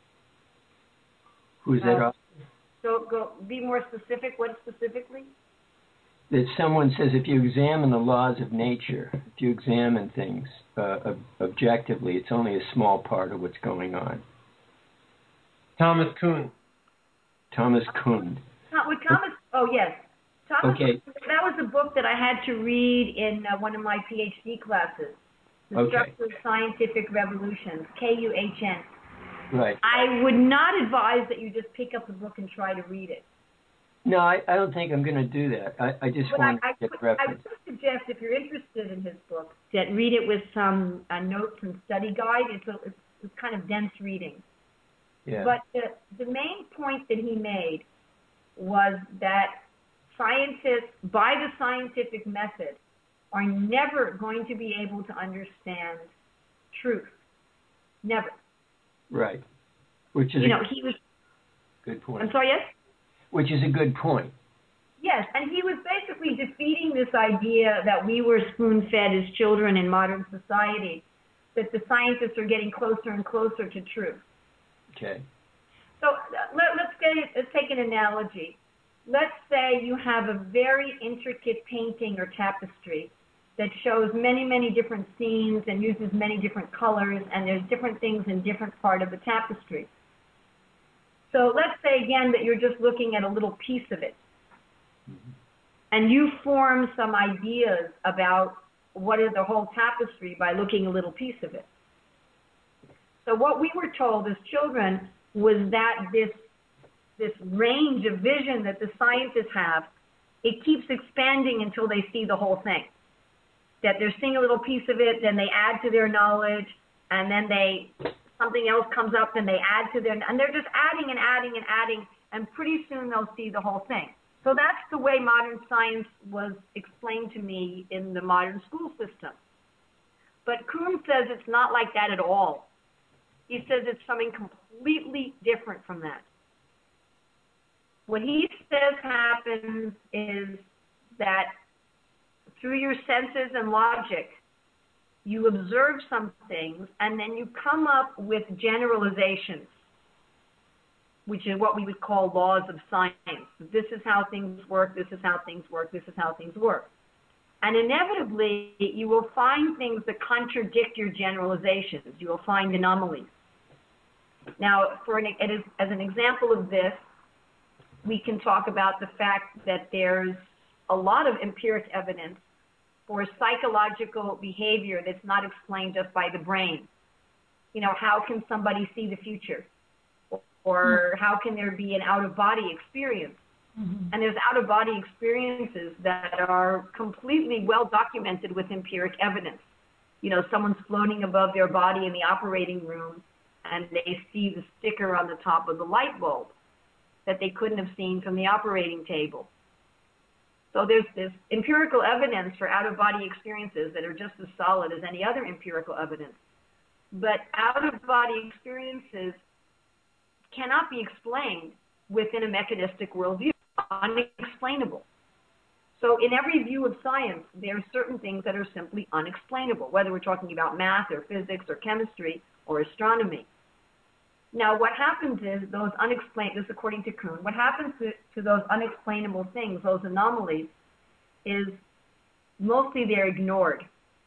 Who is that? Uh, so go be more specific. What specifically? That someone says if you examine the laws of nature, if you examine things uh, ob- objectively, it's only a small part of what's going on. Thomas Kuhn. Thomas Kuhn. With Thomas, oh yes. Thomas, okay. That was a book that I had to read in uh, one of my PhD classes. The okay. Structure of Scientific Revolutions, K U H N. Right. I would not advise that you just pick up the book and try to read it. No, I, I don't think I'm going to do that. I, I just but want I, to get I, reference. I would suggest, if you're interested in his book, that read it with some uh, notes and study guide. It's, a, it's, it's kind of dense reading. Yeah. But the, the main point that he made was that scientists, by the scientific method, are never going to be able to understand truth. Never. Right. Which is you know, a he was. Good point. I'm sorry, yes? Which is a good point. Yes, and he was basically defeating this idea that we were spoon-fed as children in modern society, that the scientists are getting closer and closer to truth. Okay. So let, let's, get, let's take an analogy. Let's say you have a very intricate painting or tapestry that shows many, many different scenes and uses many different colors, and there's different things in different part of the tapestry. So let's say, again, that you're just looking at a little piece of it. Mm-hmm. And you form some ideas about what is the whole tapestry by looking a little piece of it. So what we were told as children was that this, this range of vision that the scientists have, it keeps expanding until they see the whole thing. That they're seeing a little piece of it, then they add to their knowledge, and then they something else comes up, and they add to their, and they're just adding and adding and adding, and pretty soon they'll see the whole thing. So that's the way modern science was explained to me in the modern school system. But Kuhn says it's not like that at all. He says it's something completely different from that. What he says happens is that through your senses and logic, you observe some things, and then you come up with generalizations, which is what we would call laws of science. This is how things work, this is how things work, this is how things work. And inevitably, you will find things that contradict your generalizations. You will find anomalies. Now, for an, as an example of this, we can talk about the fact that there's a lot of empiric evidence for psychological behavior that's not explained just by the brain. You know, how can somebody see the future? Or how can there be an out-of-body experience? Mm-hmm. And there's out-of-body experiences that are completely well documented with empiric evidence. you know, someone's floating above their body in the operating room and they see the sticker on the top of the light bulb that they couldn't have seen from the operating table. So there's this empirical evidence for out-of-body experiences that are just as solid as any other empirical evidence. But out-of-body experiences cannot be explained within a mechanistic worldview, unexplainable. So in every view of science, there are certain things that are simply unexplainable, whether we're talking about math or physics or chemistry or astronomy. Now, what happens is those unexplained, this according to Kuhn, what happens to, to those unexplainable things, those anomalies, is mostly they're ignored.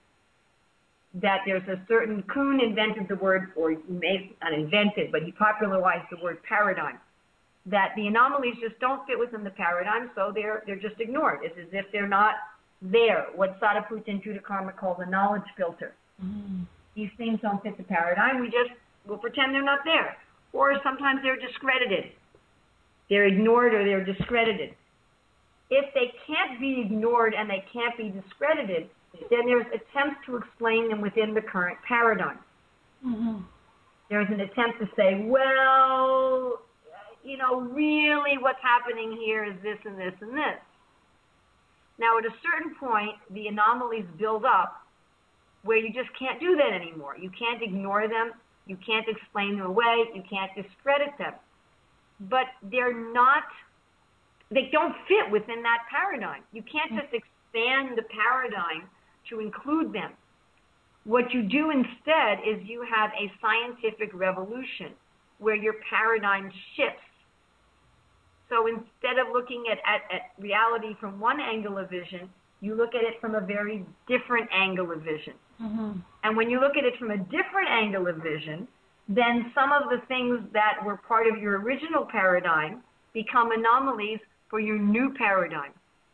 That there's a certain, Kuhn invented the word, or may not invented, but he popularized the word paradigm. That the anomalies just don't fit within the paradigm, so they're they're just ignored. It's as if they're not there. What Sadhaputta and Judakarma call the knowledge filter. Mm-hmm. These things don't fit the paradigm. We just will pretend they're not there. Or sometimes they're discredited. They're ignored or they're discredited. If they can't be ignored and they can't be discredited, then there's attempts to explain them within the current paradigm. Mm-hmm. There's an attempt to say, well, you know, really what's happening here is this and this and this. Now, at a certain point, the anomalies build up where you just can't do that anymore. You can't ignore them. You can't explain them away. You can't discredit them. But they're not, they don't fit within that paradigm. You can't just expand the paradigm to include them. What you do instead is you have a scientific revolution where your paradigm shifts. So instead of looking at, at, at reality from one angle of vision, you look at it from a very different angle of vision. Mm-hmm. And when you look at it from a different angle of vision, then some of the things that were part of your original paradigm become anomalies for your new paradigm.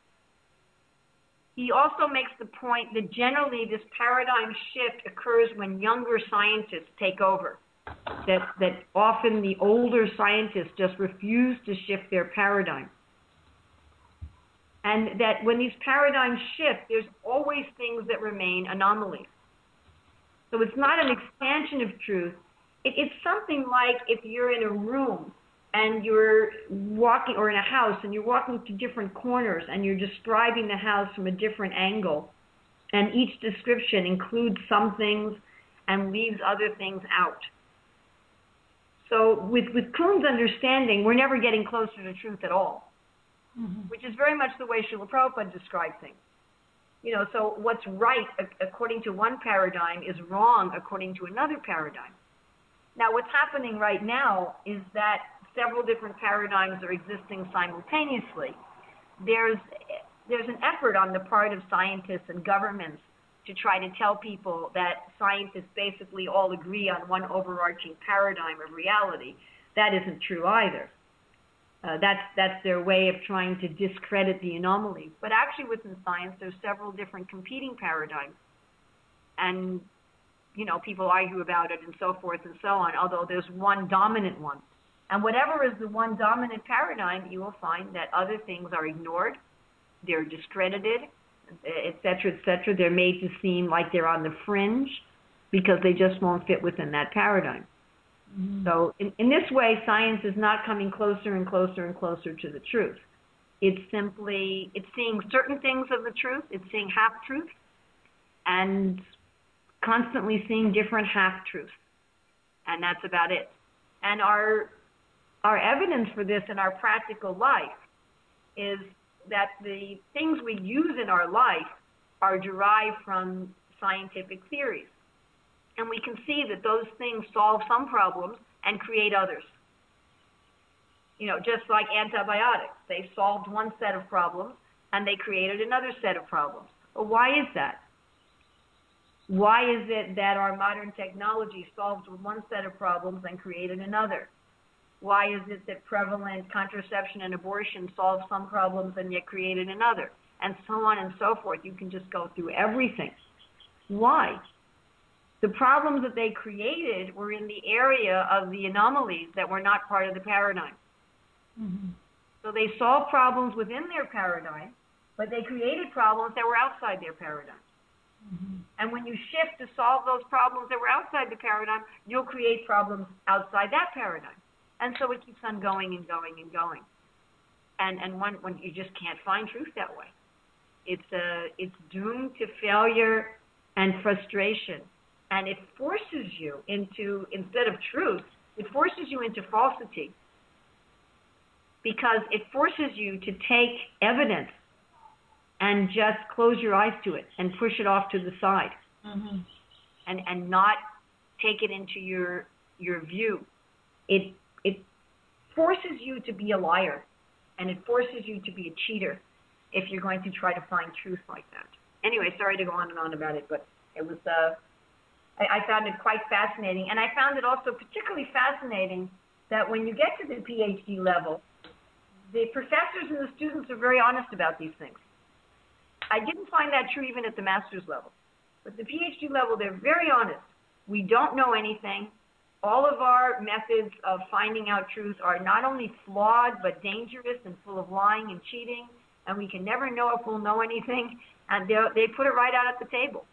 He also makes the point that generally this paradigm shift occurs when younger scientists take over. That, that often the older scientists just refuse to shift their paradigm. And that when these paradigms shift, there's always things that remain anomalies. So it's not an expansion of truth. It, it's something like if you're in a room and you're walking, or in a house, and you're walking to different corners and you're describing the house from a different angle, and each description includes some things and leaves other things out. So with, with Kuhn's understanding, we're never getting closer to truth at all, mm-hmm. which is very much the way Srila Prabhupada described things. You know, so what's right according to one paradigm is wrong according to another paradigm. Now, what's happening right now is that several different paradigms are existing simultaneously. There's, there's an effort on the part of scientists and governments to try to tell people that scientists basically all agree on one overarching paradigm of reality. That isn't true either. Uh, that's, that's their way of trying to discredit the anomalies. But actually within science, there's several different competing paradigms. And, you know, people argue about it and so forth and so on, although there's one dominant one. And whatever is the one dominant paradigm, you will find that other things are ignored, they're discredited, et cetera, et cetera. They're made to seem like they're on the fringe because they just won't fit within that paradigm. Mm-hmm. So in, in this way, science is not coming closer and closer and closer to the truth. It's simply, it's seeing certain things of the truth, it's seeing half-truths, and constantly seeing different half-truths. And that's about it. And our, our evidence for this in our practical life is that the things we use in our life are derived from scientific theories. And we can see that those things solve some problems and create others. You know, just like antibiotics. They solved one set of problems and they created another set of problems. Well, why is that? Why is it that our modern technology solved one set of problems and created another? Why is it that prevalent contraception and abortion solved some problems and yet created another? And so on and so forth. You can just go through everything. Why? The problems that they created were in the area of the anomalies that were not part of the paradigm. Mm-hmm. So they solved problems within their paradigm, but they created problems that were outside their paradigm. Mm-hmm. And when you shift to solve those problems that were outside the paradigm, you'll create problems outside that paradigm. And so it keeps on going and going and going. And and when, when you just can't find truth that way. It's uh, it's doomed to failure and frustration. And it forces you into, instead of truth, it forces you into falsity. Because it forces you to take evidence and just close your eyes to it and push it off to the side. Mm-hmm. and, and not take it into your your view. It it forces you to be a liar, and it forces you to be a cheater if you're going to try to find truth like that. Anyway, sorry to go on and on about it, but it was uh, I, I found it quite fascinating, and I found it also particularly fascinating that when you get to the PhD level, the professors and the students are very honest about these things. I didn't find that true even at the master's level. But the PhD level, they're very honest. We don't know anything. All of our methods of finding out truth are not only flawed, but dangerous and full of lying and cheating, and we can never know if we'll know anything. And they put it right out at the table.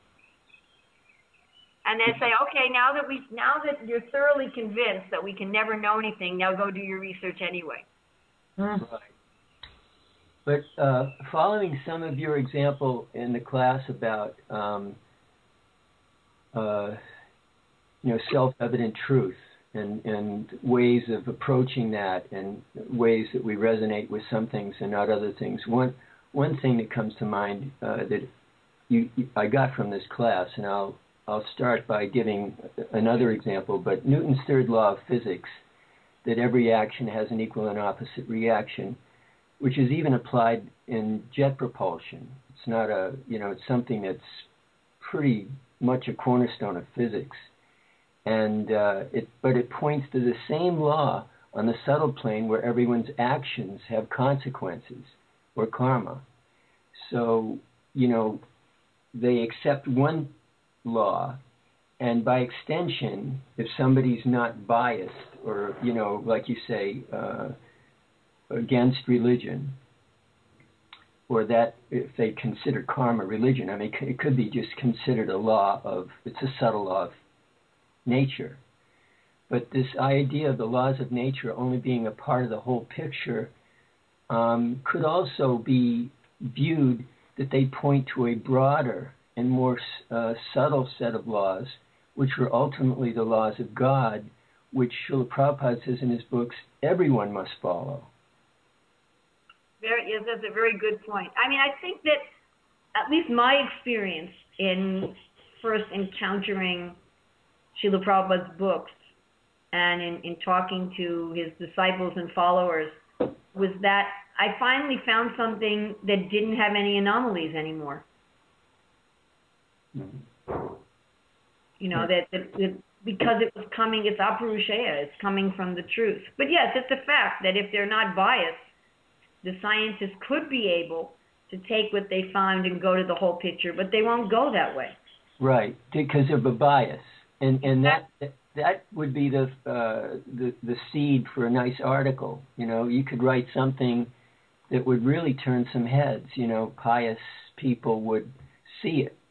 And they say, okay, now that we, now that you're thoroughly convinced that we can never know anything, now go do your research anyway. Right. But uh, following some of your example in the class about, um, uh, you know, self-evident truth and, and ways of approaching that, and ways that we resonate with some things and not other things. One one thing that comes to mind uh, that you, you, I got from this class, and I'll I'll start by giving another example. But Newton's third law of physics, that every action has an equal and opposite reaction, which is even applied in jet propulsion. It's not a, you know, it's something that's pretty much a cornerstone of physics. And uh, it, but it points to the same law on the subtle plane where everyone's actions have consequences, or karma. So, you know, they accept one law, and by extension, if somebody's not biased, or, you know, like you say, uh, against religion, or that if they consider karma religion, I mean, it could be just considered a law of, it's a subtle law of nature. But this idea of the laws of nature only being a part of the whole picture um, could also be viewed that they point to a broader and more uh, subtle set of laws, which were ultimately the laws of God, which Srila Prabhupada says in his books, everyone must follow. Very, yes, that's a very good point. I mean, I think that at least my experience in first encountering Srila Prabhupada's books and in, in talking to his disciples and followers was that I finally found something that didn't have any anomalies anymore. Mm-hmm. You know, that, that, that because it was coming, it's aparushaya, it's coming from the truth. But yes, it's a fact that if they're not biased, the scientists could be able to take what they found and go to the whole picture, but they won't go that way. Right, because of a bias, and and that that would be the uh, the the seed for a nice article. You know, you could write something that would really turn some heads. You know, pious people would see it.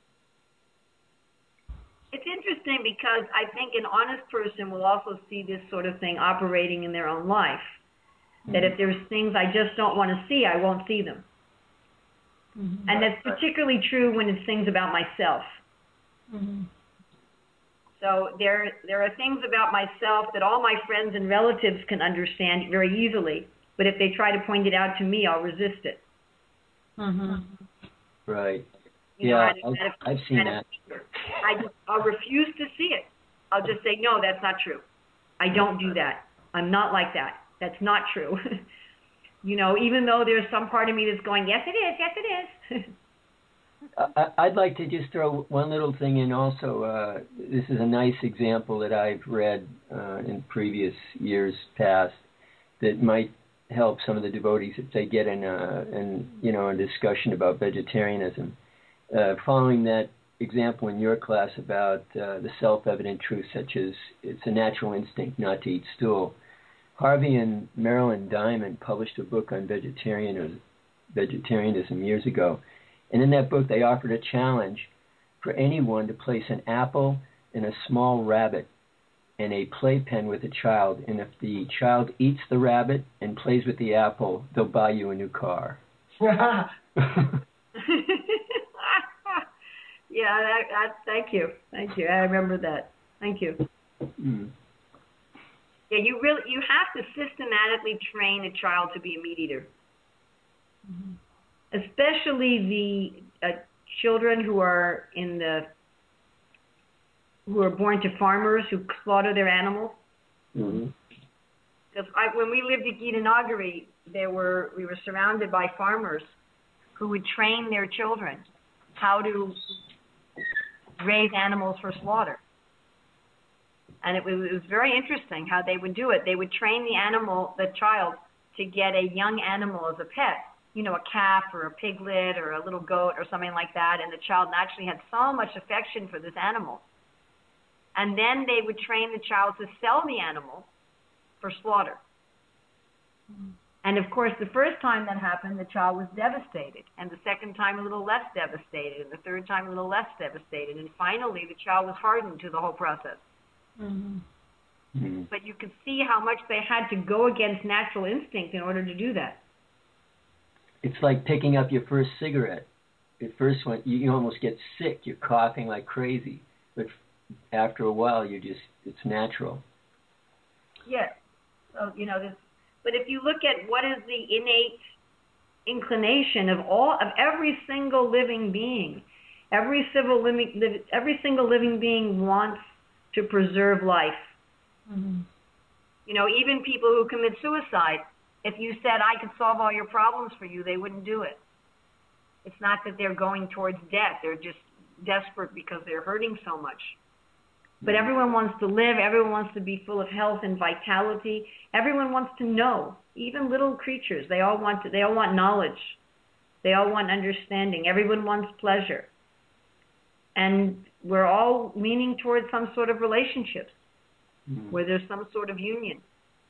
It's interesting because I think an honest person will also see this sort of thing operating in their own life. Mm-hmm. That if there's things I just don't want to see, I won't see them. Mm-hmm. And that's particularly true when it's things about myself. Mm-hmm. So there, there are things about myself that all my friends and relatives can understand very easily, but if they try to point it out to me, I'll resist it. Mm-hmm. Right. You yeah, know, I've, I've seen that. I just, I'll refuse to see it. I'll just say, no, that's not true. I don't do that. I'm not like that. That's not true. You know, even though there's some part of me that's going, yes, it is, yes, it is. I, I'd like to just throw one little thing in also. Uh, this is a nice example that I've read uh, in previous years past that might help some of the devotees if they get in a, in, you know, a discussion about vegetarianism. Uh, following that example in your class about uh, the self-evident truth, such as it's a natural instinct not to eat stool, Harvey and Marilyn Diamond published a book on vegetarianism, vegetarianism years ago. And in that book, they offered a challenge for anyone to place an apple and a small rabbit in a playpen with a child, and if the child eats the rabbit and plays with the apple, they'll buy you a new car. Yeah, that, that, thank you. Thank you. I remember that. Thank you. Mm. Yeah, you really you have to systematically train a child to be a meat eater. Mm-hmm. Especially the uh, children who are in the who are born to farmers who slaughter their animals. Mm-hmm. Because I, when we lived at Gitanagari, there were we were surrounded by farmers who would train their children how to raise animals for slaughter. And it was, it was very interesting how they would do it. They would train the animal, the child, to get a young animal as a pet. You know, a calf or a piglet or a little goat or something like that. And the child naturally had so much affection for this animal. And then they would train the child to sell the animal for slaughter. Mm-hmm. And of course, the first time that happened, the child was devastated. And the second time, a little less devastated. And the third time, a little less devastated. And finally, the child was hardened to the whole process. Mm-hmm. Mm-hmm. But you could see how much they had to go against natural instinct in order to do that. It's like picking up your first cigarette. At first, when you, you almost get sick, you're coughing like crazy. But after a while, you just, it's natural. Yes. So, you know, this, but if you look at what is the innate inclination of all, of every single living being, every civil living, every single living being wants to preserve life. Mm-hmm. You know, even people who commit suicide, if you said, I could solve all your problems for you, they wouldn't do it. It's not that they're going towards death. They're just desperate because they're hurting so much. But everyone wants to live. Everyone wants to be full of health and vitality. Everyone wants to know. Even little creatures, they all want to, they all want knowledge. They all want understanding. Everyone wants pleasure. And we're all leaning towards some sort of relationships mm-hmm. where there's some sort of union.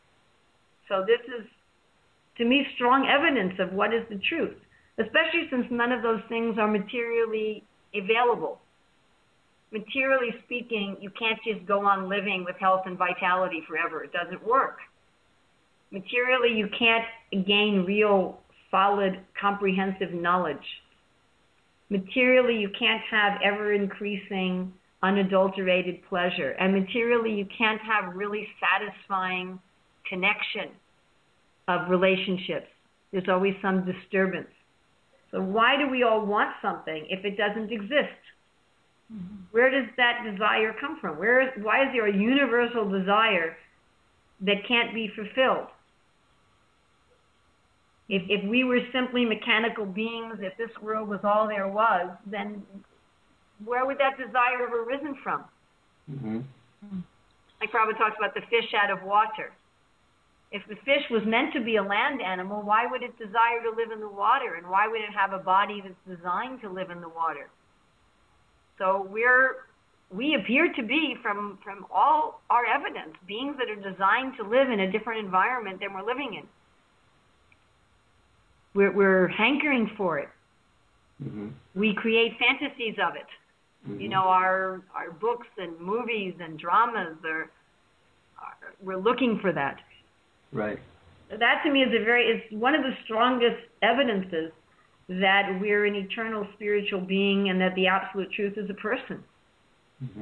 So this is, to me, strong evidence of what is the truth, especially since none of those things are materially available. Materially speaking, you can't just go on living with health and vitality forever. It doesn't work. Materially, you can't gain real, solid, comprehensive knowledge. Materially, you can't have ever-increasing, unadulterated pleasure. And materially, you can't have really satisfying connection of relationships. There's always some disturbance. So why do we all want something if it doesn't exist? Mm-hmm. Where does that desire come from? Where is, why is there a universal desire that can't be fulfilled? If, if we were simply mechanical beings, if this world was all there was, then where would that desire have arisen from? Mm-hmm. Like Prabhupada talks about the fish out of water. If the fish was meant to be a land animal, why would it desire to live in the water? And why would it have a body that's designed to live in the water? So we're, we appear to be, from, from all our evidence, beings that are designed to live in a different environment than we're living in. We're, we're hankering for it. Mm-hmm. We create fantasies of it. Mm-hmm. You know, our our books and movies and dramas are, are we're looking for that. Right. That to me is a very is one of the strongest evidences that we're an eternal spiritual being and that the absolute truth is a person. Mm-hmm.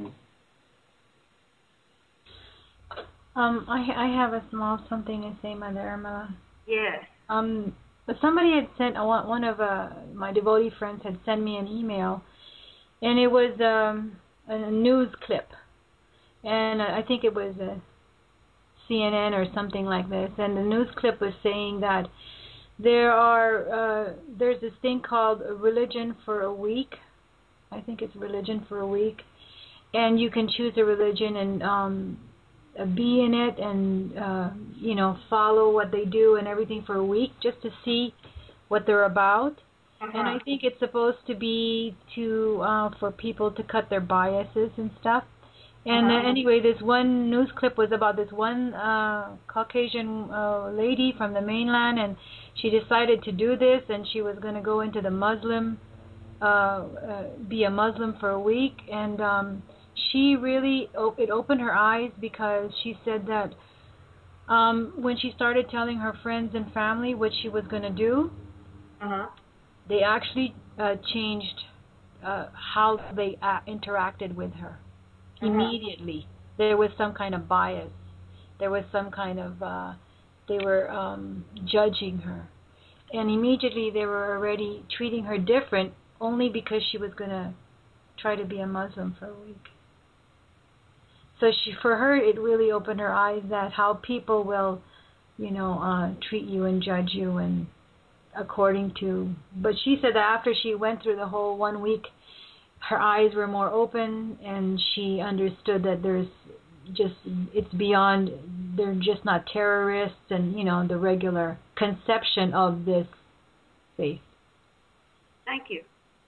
Um, I I have a small something to say, Mother Irmela. Yes. Um. But somebody had sent, one of uh, my devotee friends had sent me an email, and it was um, a news clip, and I think it was a C N N or something like this, and the news clip was saying that there are, uh, there's this thing called Religion for a Week. I think it's Religion for a Week, and you can choose a religion and um, be in it and, uh, you know, follow what they do and everything for a week just to see what they're about. Uh-huh. And I think it's supposed to be to uh, for people to cut their biases and stuff. And uh-huh. uh, anyway, this one news clip was about this one uh, Caucasian uh, lady from the mainland, and she decided to do this, and she was going to go into the Muslim uh, uh, be a Muslim for a week, and um, she really op- it opened her eyes, because she said that um, when she started telling her friends and family what she was going to do, Uh-huh. they actually uh, changed uh, how they uh, interacted with her. Uh-huh. Immediately. There was some kind of bias. There was some kind of, uh, they were um, judging her. And immediately they were already treating her different, only because she was going to try to be a Muslim for a week. So she, for her, it really opened her eyes that how people will, you know, uh, treat you and judge you, and according to. But she said that after she went through the whole one week, her eyes were more open, and she understood that there's just, it's beyond, they're just not terrorists, and, you know, the regular conception of this faith. Thank you.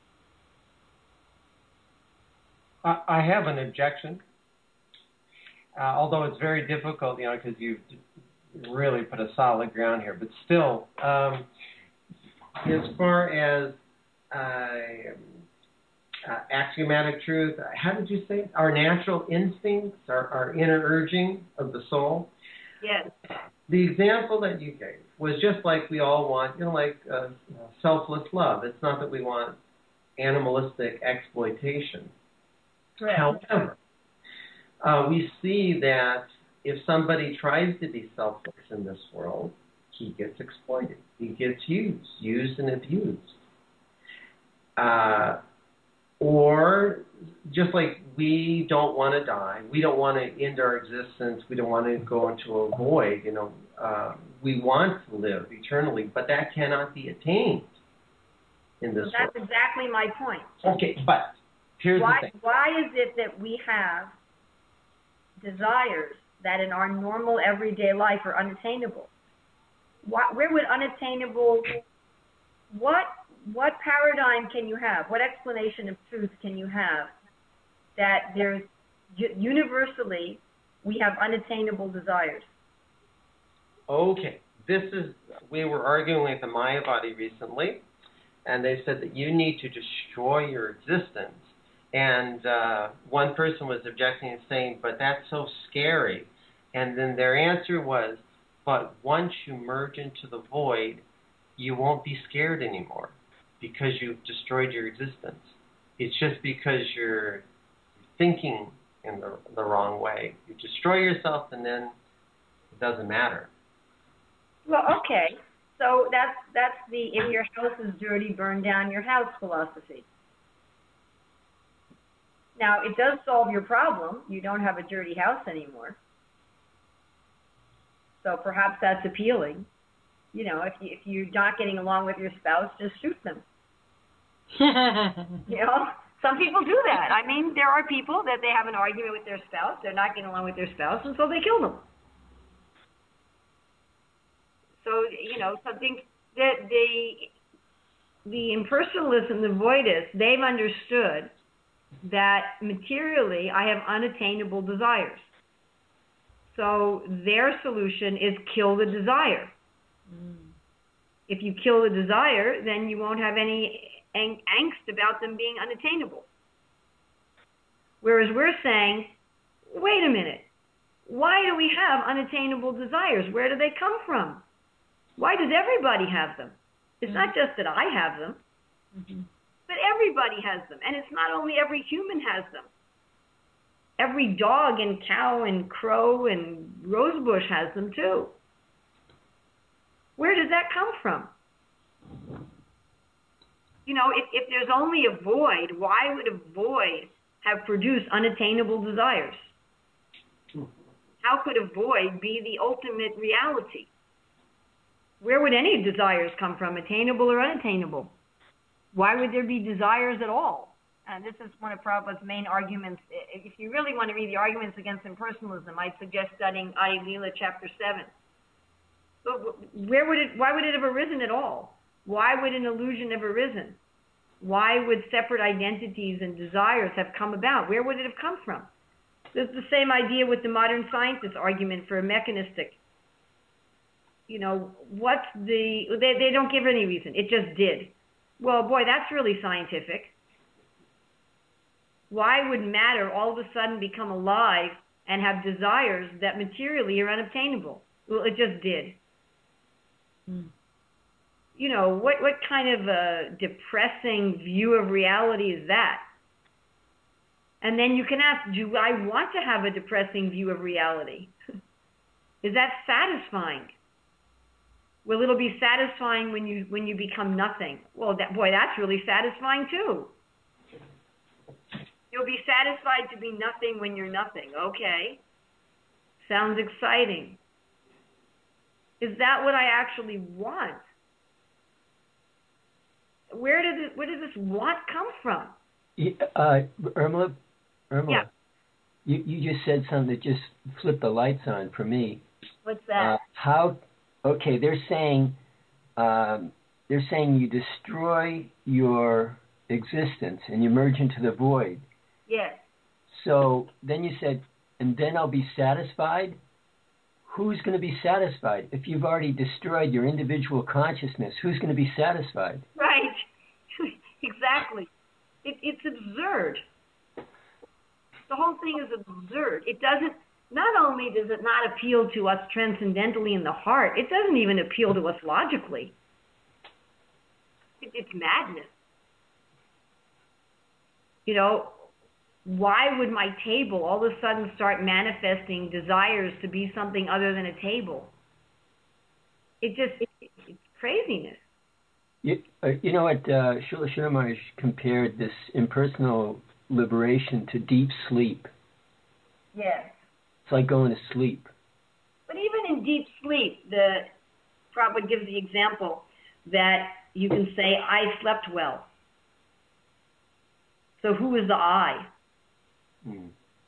I I have an objection, uh, although it's very difficult, you know, because you've really put a solid ground here. But still, um, as far as uh, uh, axiomatic truth, how did you say? Our natural instincts, our, our inner urging of the soul. Yes. The example that you gave was just like we all want, you know, like uh, selfless love. It's not that we want animalistic exploitation. Correct. However, uh, we see that if somebody tries to be selfless in this world, he gets exploited. He gets used, used and abused. Uh, or just like we don't want to die, we don't want to end our existence, we don't want to go into a void, you know, uh, we want to live eternally, but that cannot be attained in this So that's world. exactly my point. Okay, but here's Why, the thing. why is it that we have desires that in our normal everyday life are unattainable? Why, where would unattainable, what what paradigm can you have? What explanation of truth can you have that there's universally we have unattainable desires? Okay, this is, we were arguing with the Mayavadi recently, and they said that you need to destroy your existence. And uh, one person was objecting and saying, but that's so scary. And then their answer was, but once you merge into the void, you won't be scared anymore because you've destroyed your existence. It's just because you're thinking in the, the wrong way. You destroy yourself and then it doesn't matter. Well, okay. So that's that's the if your house is dirty, burn down your house philosophy. Now, it does solve your problem. You don't have a dirty house anymore. So perhaps that's appealing. You know, if, you, if you're not getting along with your spouse, just shoot them. You know, some people do that. I mean, there are people that they have an argument with their spouse. They're not getting along with their spouse, and so they kill them. So, you know, something that the, the impersonalists and the voidists, they've understood that materially I have unattainable desires. So their solution is kill the desire. Mm. If you kill the desire, then you won't have any ang- angst about them being unattainable. Whereas we're saying, wait a minute, why do we have unattainable desires? Where do they come from? Why does everybody have them? It's mm-hmm. not just that I have them. Mm-hmm. But everybody has them. And it's not only every human has them. Every dog and cow and crow and rosebush has them too. Where does that come from? You know, if, if there's only a void, why would a void have produced unattainable desires? How could a void be the ultimate reality? Where would any desires come from, attainable or unattainable? Why would there be desires at all? And this is one of Prabhupada's main arguments. If you really want to read the arguments against impersonalism, I'd suggest studying Adi Lila chapter seven. But where would it, why would it have arisen at all? Why would an illusion have arisen? Why would separate identities and desires have come about? Where would it have come from? It's the same idea with the modern scientist argument for a mechanistic. You know, what's the, they, they don't give any reason. It just did. Well, boy, that's really scientific. Why would matter all of a sudden become alive and have desires that materially are unobtainable? Well, it just did. Hmm. You know, what, what kind of a depressing view of reality is that? And then you can ask, do I want to have a depressing view of reality? Is that satisfying? Well, it'll be satisfying when you when you become nothing. Well, that, boy, that's really satisfying too. You'll be satisfied to be nothing when you're nothing. Okay. Sounds exciting. Is that what I actually want? Where did it, where does this want come from? Uh, Irma, Irma, yeah. you, you just said something that just flipped the lights on for me. What's that? Uh, how? Okay, they're saying um, they're saying you destroy your existence and you merge into the void. Yes. So then you said, and then I'll be satisfied? Who's going to be satisfied? If you've already destroyed your individual consciousness, who's going to be satisfied? Right. Exactly. It, it's absurd. The whole thing is absurd. It doesn't, not only does it not appeal to us transcendentally in the heart, it doesn't even appeal to us logically. It, it's madness. You know, why would my table all of a sudden start manifesting desires to be something other than a table? It just, it, it, it's craziness. You, uh, you know what, uh, Shula Shinamaj compared this impersonal liberation to deep sleep. Yes. It's like going to sleep. But even in deep sleep, the Prabhupada gives the example that you can say, I slept well. So who is the I? Mm.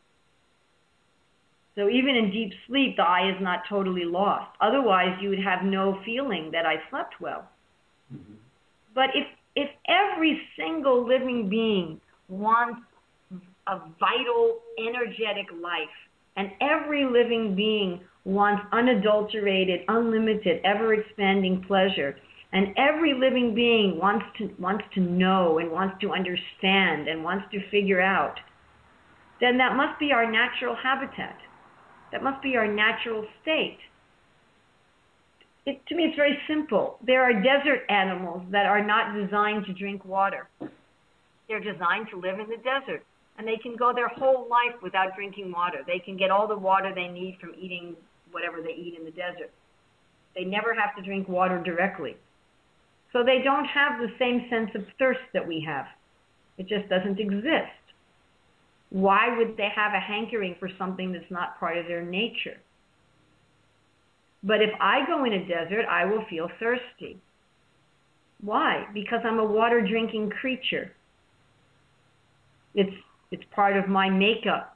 So even in deep sleep, the I is not totally lost. Otherwise, you would have no feeling that I slept well. Mm-hmm. But if if every single living being wants a vital, energetic life, and every living being wants unadulterated, unlimited, ever-expanding pleasure, and every living being wants to wants to know and wants to understand and wants to figure out, then that must be our natural habitat. That must be our natural state. It, to me, it's very simple. There are desert animals that are not designed to drink water. They're designed to live in the desert, and they can go their whole life without drinking water. They can get all the water they need from eating whatever they eat in the desert. They never have to drink water directly. So they don't have the same sense of thirst that we have. It just doesn't exist. Why would they have a hankering for something that's not part of their nature? But if I go in a desert, I will feel thirsty. Why? Because I'm a water-drinking creature. It's, it's part of my makeup.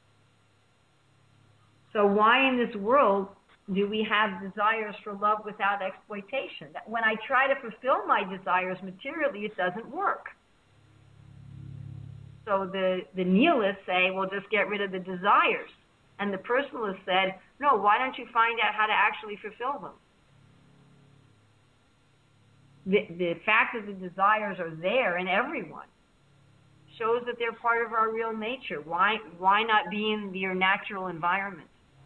So why in this world do we have desires for love without exploitation? When I try to fulfill my desires materially, it doesn't work. So the, the nihilists say, well, just get rid of the desires. And the personalist said, no, why don't you find out how to actually fulfill them? The, the fact that the desires are there in everyone shows that they're part of our real nature. Why, why not be in your natural environment?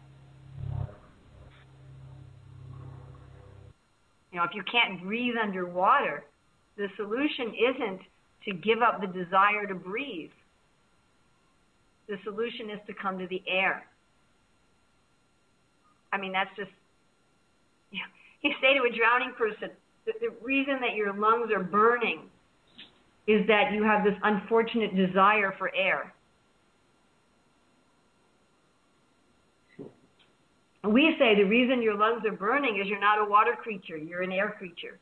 You know, if you can't breathe underwater, the solution isn't to give up the desire to breathe. The solution is to come to the air. I mean, that's just, you know, you say to a drowning person, the, the reason that your lungs are burning is that you have this unfortunate desire for air. And we say the reason your lungs are burning is you're not a water creature, you're an air creature.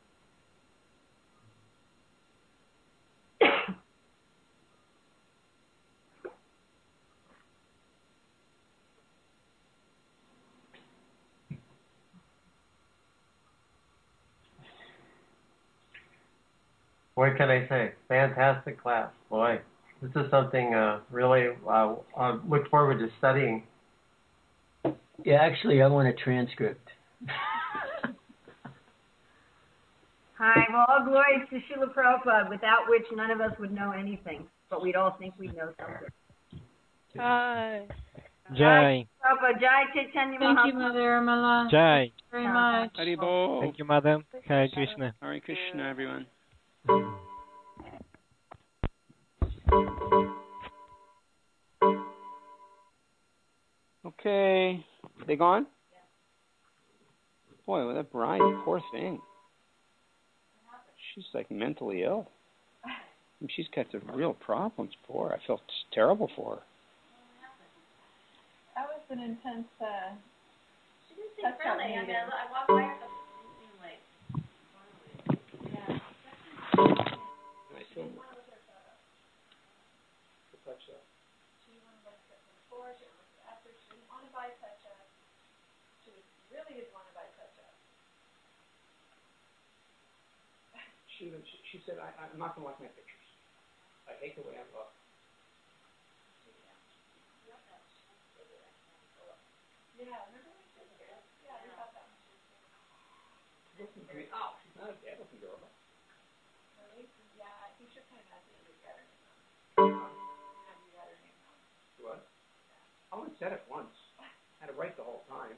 What can I say? Fantastic class. Boy, this is something uh, really uh, I look forward to studying. Yeah, actually, I want a transcript. right, well, all glories to Srila Prabhupada, without which none of us would know anything, but we'd all think we'd know something. Jai. Jai. Prabhupada, Jai Chaitanya Thank Mahaprabhu. you, Mother Amala. Jai. Very much. Haribol. Thank you, Madam. Hare Krishna. Hare Krishna, everyone. Okay. They gone? Boy, well, that Brian, poor thing. She's like mentally ill. I mean, she's got some real problems. Poor. I felt terrible for her. That was an intense. Uh, She didn't seem friendly. I mean, I walked by her, but she didn't seem like. Yeah. I still. she wanted to touch up before. She after she didn't want to buy touch up. She was really didn't want to buy touch up. She, she, she said, I, I'm not going to watch my pictures. I hate the way I look. Yeah, remember when she was here? Yeah, we thought that was Looking for me. Oh, she's not a bad-looking girl. really. Yeah, he should kind of have to look at her name. Have you got her name on? What? I only said it once. I had to write the whole time.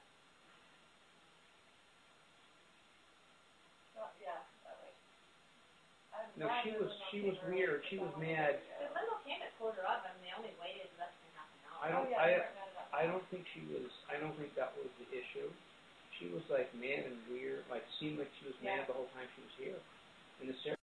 Well, yeah, that way. I'm No, glad she there was no she was paper. weird. She was mad. The little came to pull her up, and they only waited less than half an hour. I don't Oh, yeah, I you weren't mad about I don't think she was. I don't think that was the issue. She was like mad and weird. Like seemed like she was Yeah. mad the whole time she was here. And the